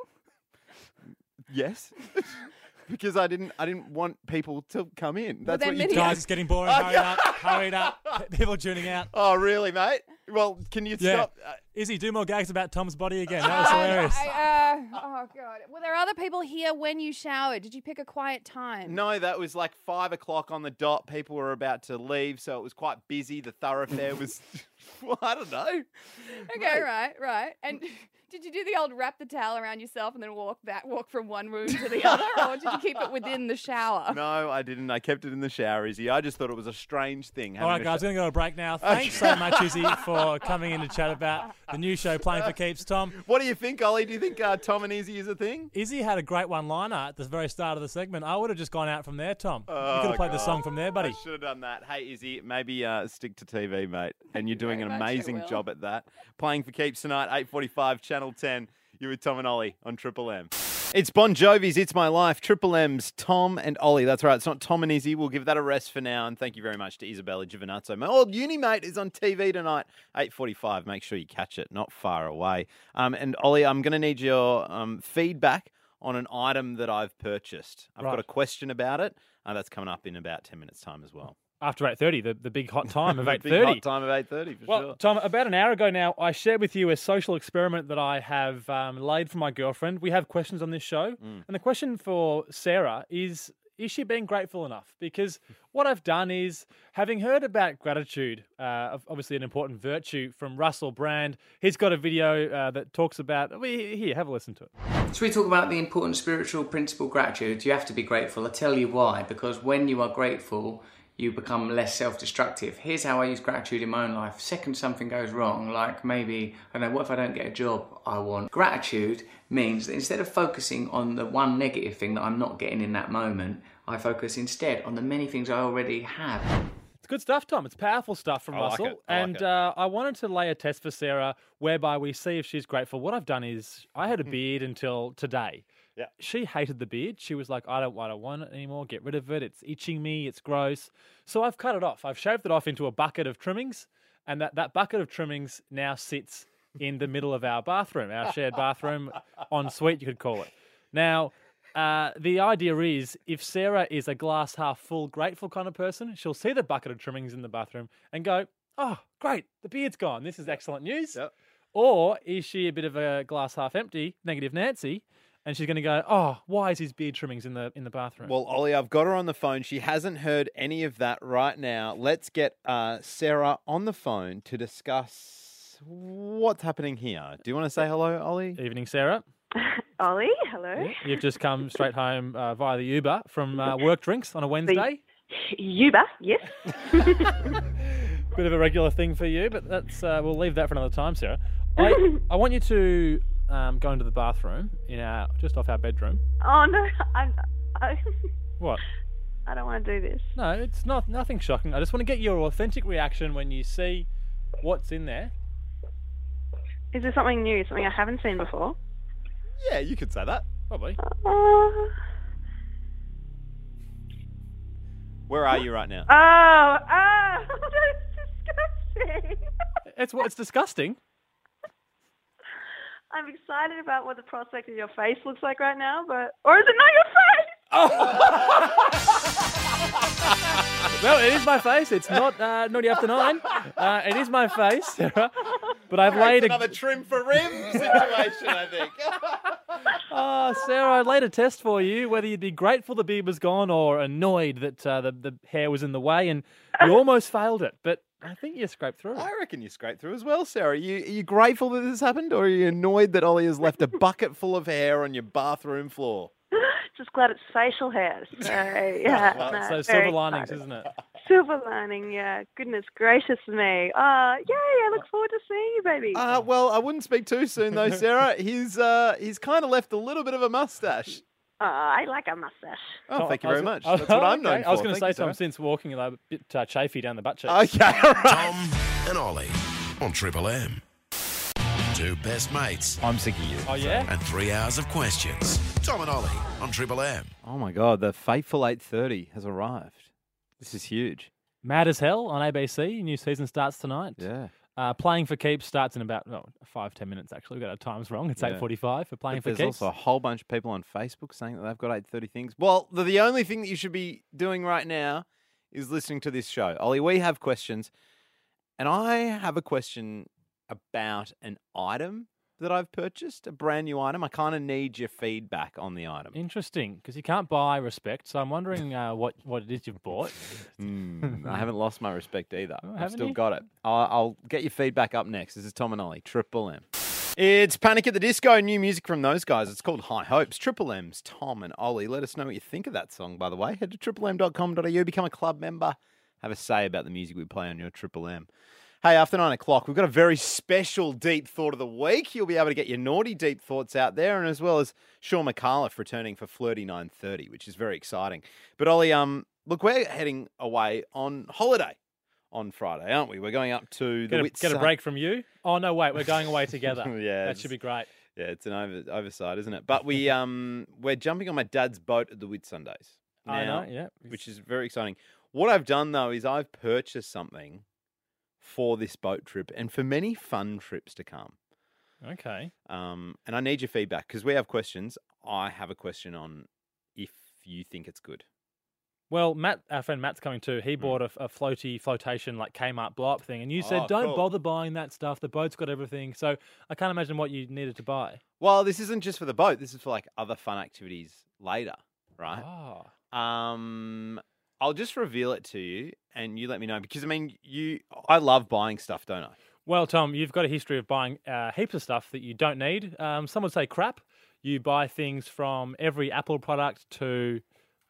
Yes. Because I didn't I didn't want people to come in. That's then what you many- do. Guys, it's getting boring. Hurry up. Hurry up. People are tuning out. Oh, really, mate? Well, can you Yeah. stop? Uh, Izzy, do more gags about Tom's body again. That was hilarious. I, uh, oh, God. Were there other people here when you showered? Did you pick a quiet time? no, that was like five o'clock on the dot. People were about to leave, so it was quite busy. The thoroughfare was, well, I don't know. Okay, Mate. right, right. And did you do the old wrap the towel around yourself and then walk back, walk from one room to the other, or did you keep it within the shower? No, I didn't. I kept it in the shower, Izzy. I just thought it was a strange thing. All right, having a guys, sh- we're going to go to a break now. Thanks so much, Izzy, for coming in to chat about the new show, Playing for Keeps. Tom, What do you think, Ollie? Do you think uh, Tom and Izzy is a thing? Izzy had a great one-liner at the very start of the segment. I would have just gone out from there, Tom. you could have played the God. song from there, buddy. I should have done that. Hey, Izzy, maybe uh, stick to T V, mate. And you're doing an very much, I amazing will. job at that. Playing for Keeps tonight, eight forty-five, Channel ten. You're with Tom and Ollie on Triple M. It's Bon Jovi's It's My Life, Triple M's Tom and Ollie. That's right, it's not Tom and Izzy. We'll give that a rest for now. And thank you very much to Isabella Giovinazzo. My old uni mate is on T V tonight, eight forty-five. Make sure you catch it, not far away. Um, and Ollie, I'm going to need your um, feedback on an item that I've purchased. I've got Right. a question about it. Uh, that's coming up in about ten minutes' time as well. After eight thirty, the, the big hot time of The eight big thirty. hot time of eight thirty, for Well, sure. Tom, about an hour ago now, I shared with you a social experiment that I have um, laid for my girlfriend. We have questions on this show. Mm. And the question for Sarah is, is she being grateful enough? Because what I've done is, having heard about gratitude, uh, obviously an important virtue from Russell Brand, he's got a video uh, that talks about, well, here, have a listen to it. So we talk about the important spiritual principle gratitude. You have to be grateful. I'll tell you why. Because when you are grateful, you become less self-destructive. Here's how I use gratitude in my own life. Second something goes wrong, like maybe, I don't know, what if I don't get a job I want? Gratitude means that instead of focusing on the one negative thing that I'm not getting in that moment, I focus instead on the many things I already have. good stuff, Tom. It's powerful stuff from I like Russell. it. I like and it. Uh, I wanted to lay a test for Sarah whereby we see if she's grateful. What I've done is I had a beard until today. Yeah. She hated the beard. She was like, I don't, I don't want it anymore. Get rid of it. It's itching me. It's gross. So I've cut it off. I've shaved it off into a bucket of trimmings. And that, that bucket of trimmings now sits in the middle of our bathroom, our shared bathroom, en suite, you could call it. Now, uh, the idea is if Sarah is a glass half full, grateful kind of person, she'll see the bucket of trimmings in the bathroom and go, oh, great, the beard's gone. This is excellent news. Yep. Or is she a bit of a glass half empty, negative Nancy, and she's going to go, oh, why is his beard trimmings in the in the bathroom? Well, Ollie, I've got her on the phone. She hasn't heard any of that right now. Let's get uh, Sarah on the phone to discuss what's happening here. Do you want to say hello, Ollie? Evening, Sarah. Ollie, hello. You've just come straight home uh, via the Uber from uh, work drinks on a Wednesday. Uber, yes. Bit of a regular thing for you, but that's uh, we'll leave that for another time, Sarah. I, I want you to um, go into the bathroom in our just off our bedroom. Oh no, I, I, What? I don't want to do this. No, it's not nothing shocking. I just want to get your authentic reaction when you see what's in there. Is there something new, something I haven't seen before? Yeah, you could say that. Probably. Uh, Where are you right now? oh, oh, that's disgusting. It's what it's disgusting. I'm excited about what the prospect of your face looks like right now, but or is it not your face? Well, it is my face. It's not uh, naughty after nine. Uh, it is my face, Sarah. But I've laid a... another trim for rim situation, I think. Oh, Sarah, I laid a test for you, whether you'd be grateful the beard was gone or annoyed that uh, the, the hair was in the way, and you almost failed it, but I think you scraped through. I reckon you scraped through as well, Sarah. Are you, are you grateful that this happened, or are you annoyed that Ollie has left a bucket full of hair on your bathroom floor? Just glad it's facial hair. So, yeah, Well, no, so very silver linings, excited. isn't it? Silver lining, yeah. Goodness gracious me. Uh, yay, I look forward to seeing you, baby. Uh, well, I wouldn't speak too soon, though, Sarah. He's uh, he's kind of left a little bit of a mustache. Uh, I like a mustache. Oh, thank you I was- very much. oh, That's what I'm okay. known for. I was going to Thank say, you, Tom, Sarah. since walking a bit uh, chafy down the butt cheeks. Okay, all right. Tom and Ollie on Triple M. Two best mates. I'm sick of you. Oh, yeah? And three hours of questions. Tom and Ollie on Triple M. Oh, my God. The fateful eight thirty has arrived. This is huge. Mad as Hell on A B C. New season starts tonight. Yeah. Uh, Playing for Keeps starts in about oh, five, ten minutes, actually. We've got our times wrong. It's Yeah. eight forty-five for Playing But for there's Keeps. also a whole bunch of people on Facebook saying that they've got eight thirty things. Well, the, the only thing that you should be doing right now is listening to this show. Ollie, we have questions, and I have a question about an item that I've purchased, a brand new item. I kind of need your feedback on the item. Interesting, because you can't buy respect. So I'm wondering uh, what, what it is you've bought. Mm, I haven't lost my respect either. I've Oh, haven't still you? got it. I'll, I'll get your feedback up next. This is Tom and Ollie, Triple M. It's Panic at the Disco, new music from those guys. It's called High Hopes. Triple M's Tom and Ollie. Let us know what you think of that song, by the way. Head to triple m dot com dot a u, become a club member, have a say about the music we play on your Triple M. Hey, after nine o'clock, we've got a very special deep thought of the week. You'll be able to get your naughty deep thoughts out there, and as well as Sean McAuliffe returning for Flirty nine thirty, which is very exciting. But Ollie, um, look, we're heading away on holiday on Friday, aren't we? We're going up to the Get a, Whitsun- get a break from you? Oh, no, wait. We're going away together. Yeah, That it's- should be great. Yeah, it's an over, oversight, isn't it? But we um we're jumping on my dad's boat at the Whitsundays I now, know, yeah. which is very exciting. What I've done though is I've purchased something for this boat trip and for many fun trips to come. Okay. Um, and I need your feedback because we have questions. I have a question on if you think it's good. Well, Matt, our friend Matt's coming too. He bought a, a floaty flotation like Kmart blow up thing, and you said Oh, don't cool. bother buying that stuff. The boat's got everything. So I can't imagine what you needed to buy. Well, this isn't just for the boat. This is for like other fun activities later, right? Oh. Um, I'll just reveal it to you, and you let me know because I mean, you. I love buying stuff, don't I? Well, Tom, you've got a history of buying uh, heaps of stuff that you don't need. Um, some would say crap. You buy things from every Apple product to.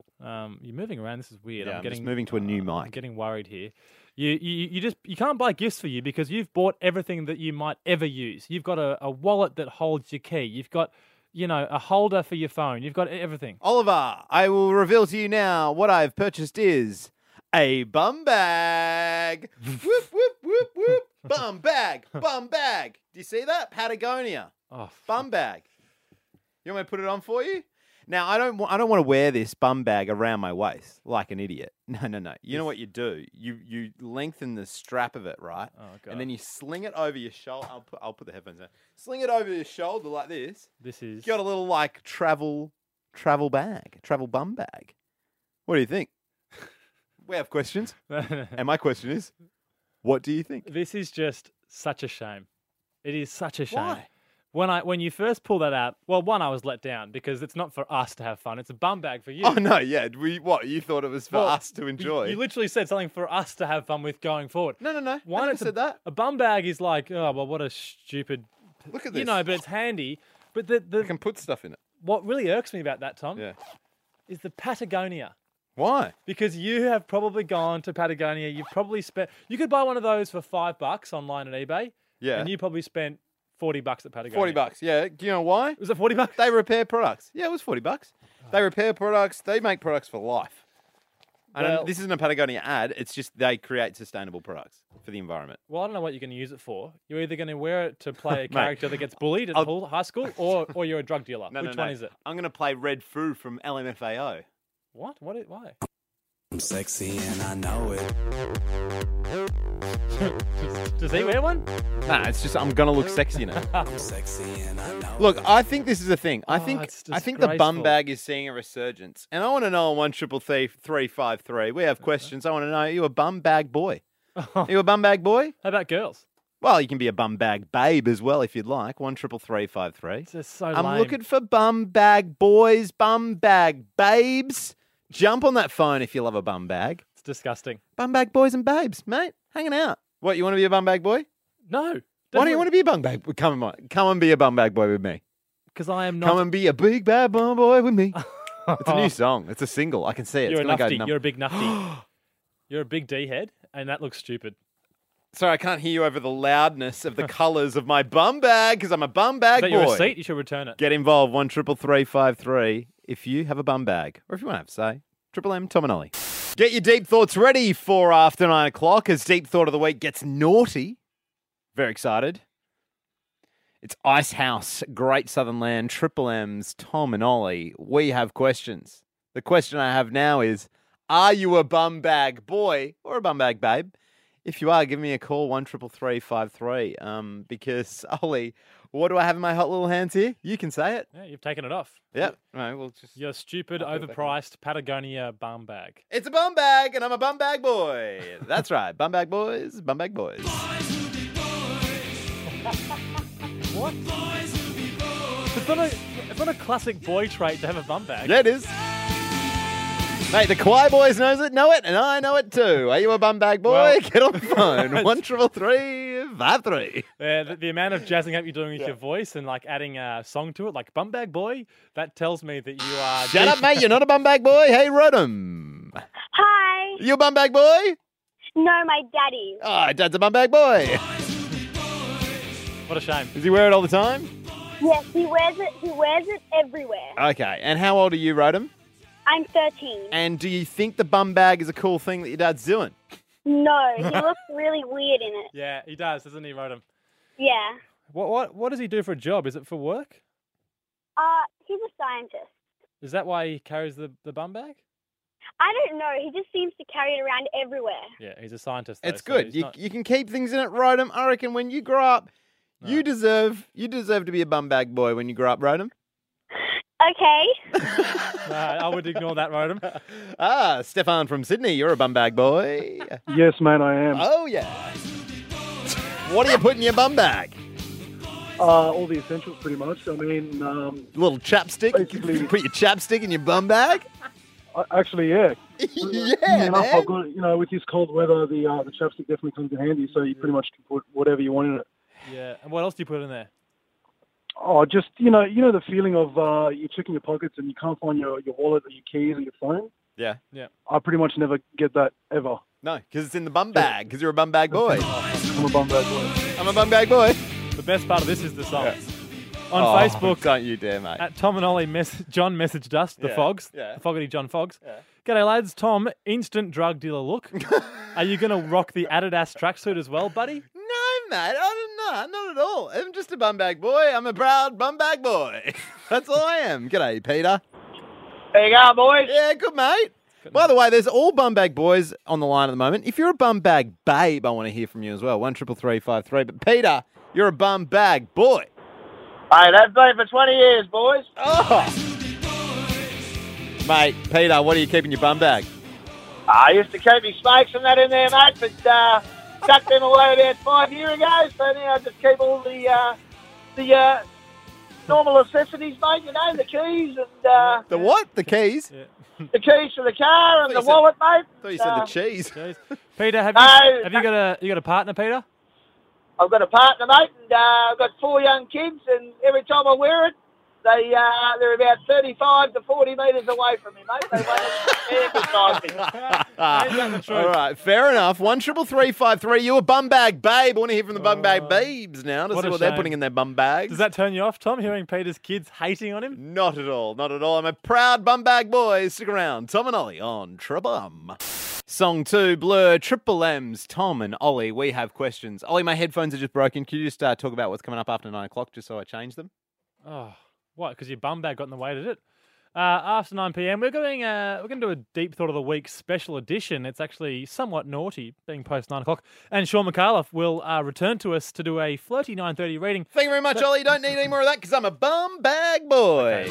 Um, you're moving around. This is weird. Yeah, I'm I'm getting just moving to a new uh, I'm mic. getting worried here. You, you you just you can't buy gifts for you because you've bought everything that you might ever use. You've got a, a wallet that holds your key. You've got you know a holder for your phone. You've got everything. Oliver, I will reveal to you now what I've purchased is A bum bag. Whoop, whoop, whoop, whoop. Bum bag. Bum bag. Do you see that? Patagonia. Oh, bum bag. You want me to put it on for you? Now, I don't, wa- I don't want to wear this bum bag around my waist like an idiot. No, no, no. You know what you do? You you lengthen the strap of it, right? Oh, God. And then you sling it over your shoulder. I'll put, I'll put the headphones on. Sling it over your shoulder like this. This is... You got a little, like, travel travel bag, travel bum bag. What do you think? We have questions. And my question is, what do you think? This is just such a shame. It is such a shame. Why? When I when you first pulled that out, well, one, I was let down because it's not for us to have fun. It's a bum bag for you. Oh, no, yeah. We What, you thought it was for Well, us to You, enjoy? you literally said something for us to have fun with going forward. No, no, no. Why I not never said that. A bum bag is like, oh, well, what a stupid... Look at You this. know, but it's handy. But the, the I can put stuff in it. what really irks me about that, Tom, Yeah. is the Patagonia. Why? Because you have probably gone to Patagonia. You've probably spent... You could buy one of those for five bucks online at eBay. Yeah. And you probably spent forty bucks at Patagonia. forty bucks, yeah. Do you know why? Was it forty bucks? They repair products. Yeah, it was forty bucks. They repair products. They make products for life. I Well- don't, this isn't a Patagonia ad. It's just they create sustainable products for the environment. Well, I don't know what you're going to use it for. You're either going to wear it to play a Mate, character that gets bullied at I'll- whole- high school, or or you're a drug dealer. No, Which no, one no. is it? I'm going to play Red Foo from L M F A O. What? What? It, why? I'm sexy and I know it. Does he wear one? Nah, it's just I'm going to look sexy in it. I'm sexy and I know Look, I think this is a thing. I Oh, think it's I think the bum disgraceful. bag is seeing a resurgence, and I want to know on one triple three three five three. We have questions. I want to know: are you a bum bag boy? Are you a bum bag boy? How about girls? Well, you can be a bum bag babe as well if you'd like. One triple three five three. It's just so I'm lame. looking for bum bag boys, bum bag babes. Jump on that phone if you love a bum bag. It's disgusting. Bum bag boys and babes, mate, hanging out. What, you want to be a bum bag boy? No. Why do you want to be a bum bag? Come on, come and be a bum bag boy with me. Because I am not. Come and be a big bad bum boy with me. It's a new song. It's a single. I can see it. You're it's a gonna nufty. go num- You're a big nufty. You're a big D head, and that looks stupid. Sorry, I can't hear you over the loudness of the colours of my bum bag because I'm a bum bag Is that boy. your receipt? You should return it. Get involved. One triple three five three. If you have a bum bag, or if you want to have say, Triple M, Tom and Ollie. Get your deep thoughts ready for after nine o'clock as Deep Thought of the Week gets naughty. Very excited. It's Ice House, Great Southern Land, Triple M's, Tom and Ollie. We have questions. The question I have now is, are you a bum bag boy or a bum bag babe? If you are, give me a call, one triple three five three. Um, because Ollie, what do I have in my hot little hands here? You can say it. Yeah, you've taken it off. Yep. Right, we'll just. Your stupid, I'll put it back overpriced Patagonia bum bag. It's a bum bag, and I'm a bum bag boy. That's right, bum bag boys, bum bag boys. What? It's not, a, it's not a classic boy trait to have a bum bag. Yeah, it is. Mate, the choir boys knows it, know it, and I know it too. Are you a bum bag boy? Well- Get on the phone. One triple three five three. Yeah, the, the amount of jazzing up you're doing with your voice and like adding a song to it, like bum bag boy, that tells me that you are. Shut up, mate. You're not a bum bag boy. Hey, Rodham. Hi. You a bum bag boy? No, my daddy. Oh, Dad's a bum bag boy. What a shame. Does he wear it all the time? Yes, he wears it. He wears it everywhere. Okay. And how old are you, Rodham? I'm thirteen. And do you think the bum bag is a cool thing that your dad's doing? No, he looks really weird in it. Yeah, he does, doesn't he, Rodham? Yeah. What what what does he do for a job? Is it for work? Uh, he's a scientist. Is that why he carries the, the bum bag? I don't know. He just seems to carry it around everywhere. Yeah, he's a scientist. Though, It's so good. he's You, not- you can keep things in it, Rodham. I reckon when you grow up, you deserve you deserve to be a bum bag boy when you grow up, Rodham. Okay. No, I would ignore that, Rodham. Ah, Stefan from Sydney, you're a bum bag boy. Yes, man, I am. Oh, yeah. What do you put in your bum bag? Uh, all the essentials, pretty much. I mean, um, little chapstick. Basically, put your chapstick in your bum bag. Uh, actually, yeah. yeah, enough, man. I've got, you know, with this cold weather, the uh, the chapstick definitely comes in handy. So you pretty much can put whatever you want in it. Yeah. And what else do you put in there? Oh, just you know, you know the feeling of uh, you're checking your pockets and you can't find your, your wallet or your keys or your phone. Yeah. Yeah. I pretty much never get that ever. No, because it's in the bum bag, because you're a bum bag boy. I'm a bum bag boy. I'm a bum bag boy. The best part of this is the song. On Oh, Facebook, don't you dare, mate. At Tom and Ollie, mess- John messaged us, the Yeah, Fogs, yeah. the Foggity John Fogs. G'day, lads. Tom, instant drug dealer look. Are you going to rock the Adidas tracksuit as well, buddy? No, mate. I don't know. Not at all. I'm just a bumbag boy. I'm a proud bumbag boy. That's all I am. G'day, Peter. There you go, boys. Yeah, good, mate. By the way, there's all bumbag boys on the line at the moment. If you're a bumbag babe, I want to hear from you as well. One triple three five three. But Peter, you're a bumbag boy. Hey, that's been for twenty years, boys. Oh. Mate, Peter, what are you keeping your bum bag? I used to keep me smokes and that in there, mate, but uh, chucked them away about five years ago. So now I just keep all the uh, the uh, normal necessities, mate. You know, the keys and uh, The what? The keys? the keys to the car and I the thought you said- wallet, mate. I thought you said Um, the cheese. Peter, have you No. have you got a you got a partner, Peter? I've got a partner, mate, and uh, I've got four young kids, and every time I wear it, they, uh, they're about thirty-five to forty metres away from me, mate. They won't stand beside me. All right, fair enough. One triple three five three. You a bumbag babe? I want to hear from the bumbag babes now to what see a what they're shame. putting in their bum bags. Does that turn you off, Tom, hearing Peter's kids hating on him? Not at all. Not at all. I'm a proud bumbag boy. Stick around. Tom and Ollie on Triple M. Song two, Blur, Triple M's, Tom and Ollie. We have questions. Ollie, my headphones are just broken. Could you just uh, talk about what's coming up after nine o'clock just so I change them? Oh, what? Because your bum bag got in the way, did it? Uh, after nine p.m., we're going uh, we're going to do a Deep Thought of the Week special edition. It's actually somewhat naughty, being post nine o'clock. And Sean McAuliffe will uh, return to us to do a flirty nine thirty reading. Thank you very much, Ollie. You don't need any more of that because I'm a bumbag boy.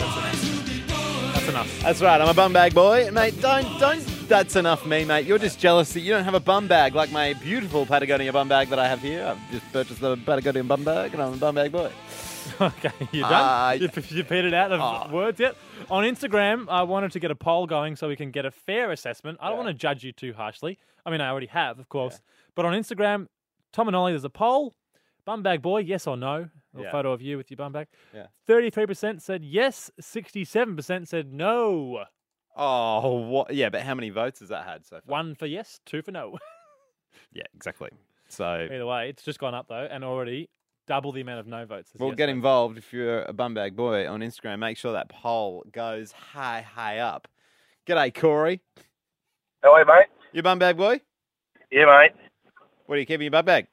That's enough. That's right. I'm a bumbag boy, mate. Don't don't. That's enough, me, mate. You're just jealous that you don't have a bum bag like my beautiful Patagonia bum bag that I have here. I've just purchased the Patagonia bum bag, and I'm a bumbag boy. Okay, you done? Uh, you, you petered out of oh. words yet? On Instagram, I wanted to get a poll going so we can get a fair assessment. I don't want to judge you too harshly. I mean, I already have, of course. But on Instagram, Tom and Ollie, there's a poll. Bum bag boy, yes or no? A little Yeah. photo of you with your bum bag. Yeah. thirty-three percent said yes, sixty-seven percent said no. Oh, what? Yeah, but how many votes has that had so far? One for yes, two for no. Yeah, exactly. So Either way, it's just gone up, though, and already double the amount of no votes. as we'll yes get votes. involved if you're a bumbag boy on Instagram. Make sure that poll goes high, high up. G'day, Corey. How are you, mate? You bumbag boy? Yeah, mate. What are you keeping in your bum bag?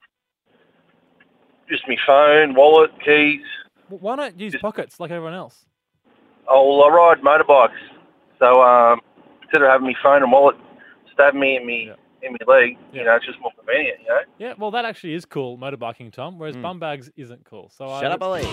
Just my phone, wallet, keys. W- Why not use pockets like everyone else? Oh, well, I ride motorbikes. So um, instead of having my phone and wallet stab me in me in my leg, you know, it's just more convenient, you know? Yeah, well, that actually is cool, motorbiking, Tom, whereas bum bags isn't cool. So Shut I, up, Ollie.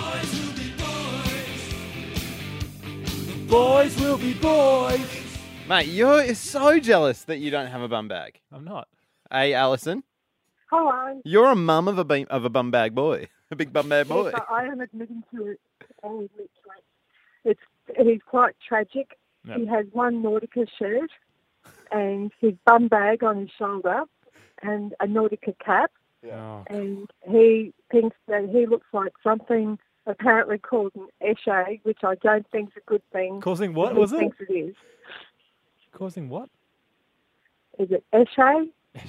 Boys will be boys. Mate, you're so jealous that you don't have a bum bag. I'm not. Hey, Alison, Hello. you're a mum of a beam, of a bum bag boy, a big bum bag boy. Yes, I am admitting to it. I'll admit to it. It's, he's quite tragic. Yep. He has one Nautica shirt and his bum bag on his shoulder and a Nautica cap. Oh. And he thinks that he looks like something apparently called an esche, which I don't think is a good thing. Causing what He was it? thinks it is. Causing what? Is it esche?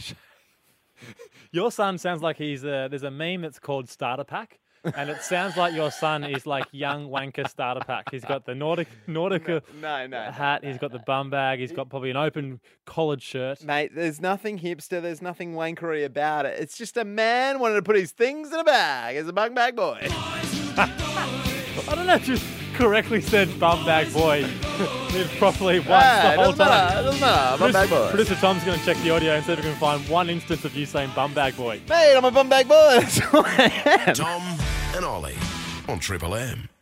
Your son sounds like he's a, there's a meme that's called Starter Pack, and it sounds like your son is like young wanker Starter Pack. He's got the Nautic, Nautica No, no, hat, he's got the bum bag, he's got probably an open collared shirt. Mate, there's nothing hipster, there's nothing wankery about it. It's just a man wanted to put his things in a bag as a bum bag boy. I don't know if you correctly said bum bag boy. It's properly once Yeah, the it whole doesn't matter, time. it doesn't matter, bum bag boy. Producer Tom's going to check the audio and see if we can find one instance of you saying bum bag boy. Mate, I'm a bum bag boy. That's all I am. Tom and Ollie on Triple M.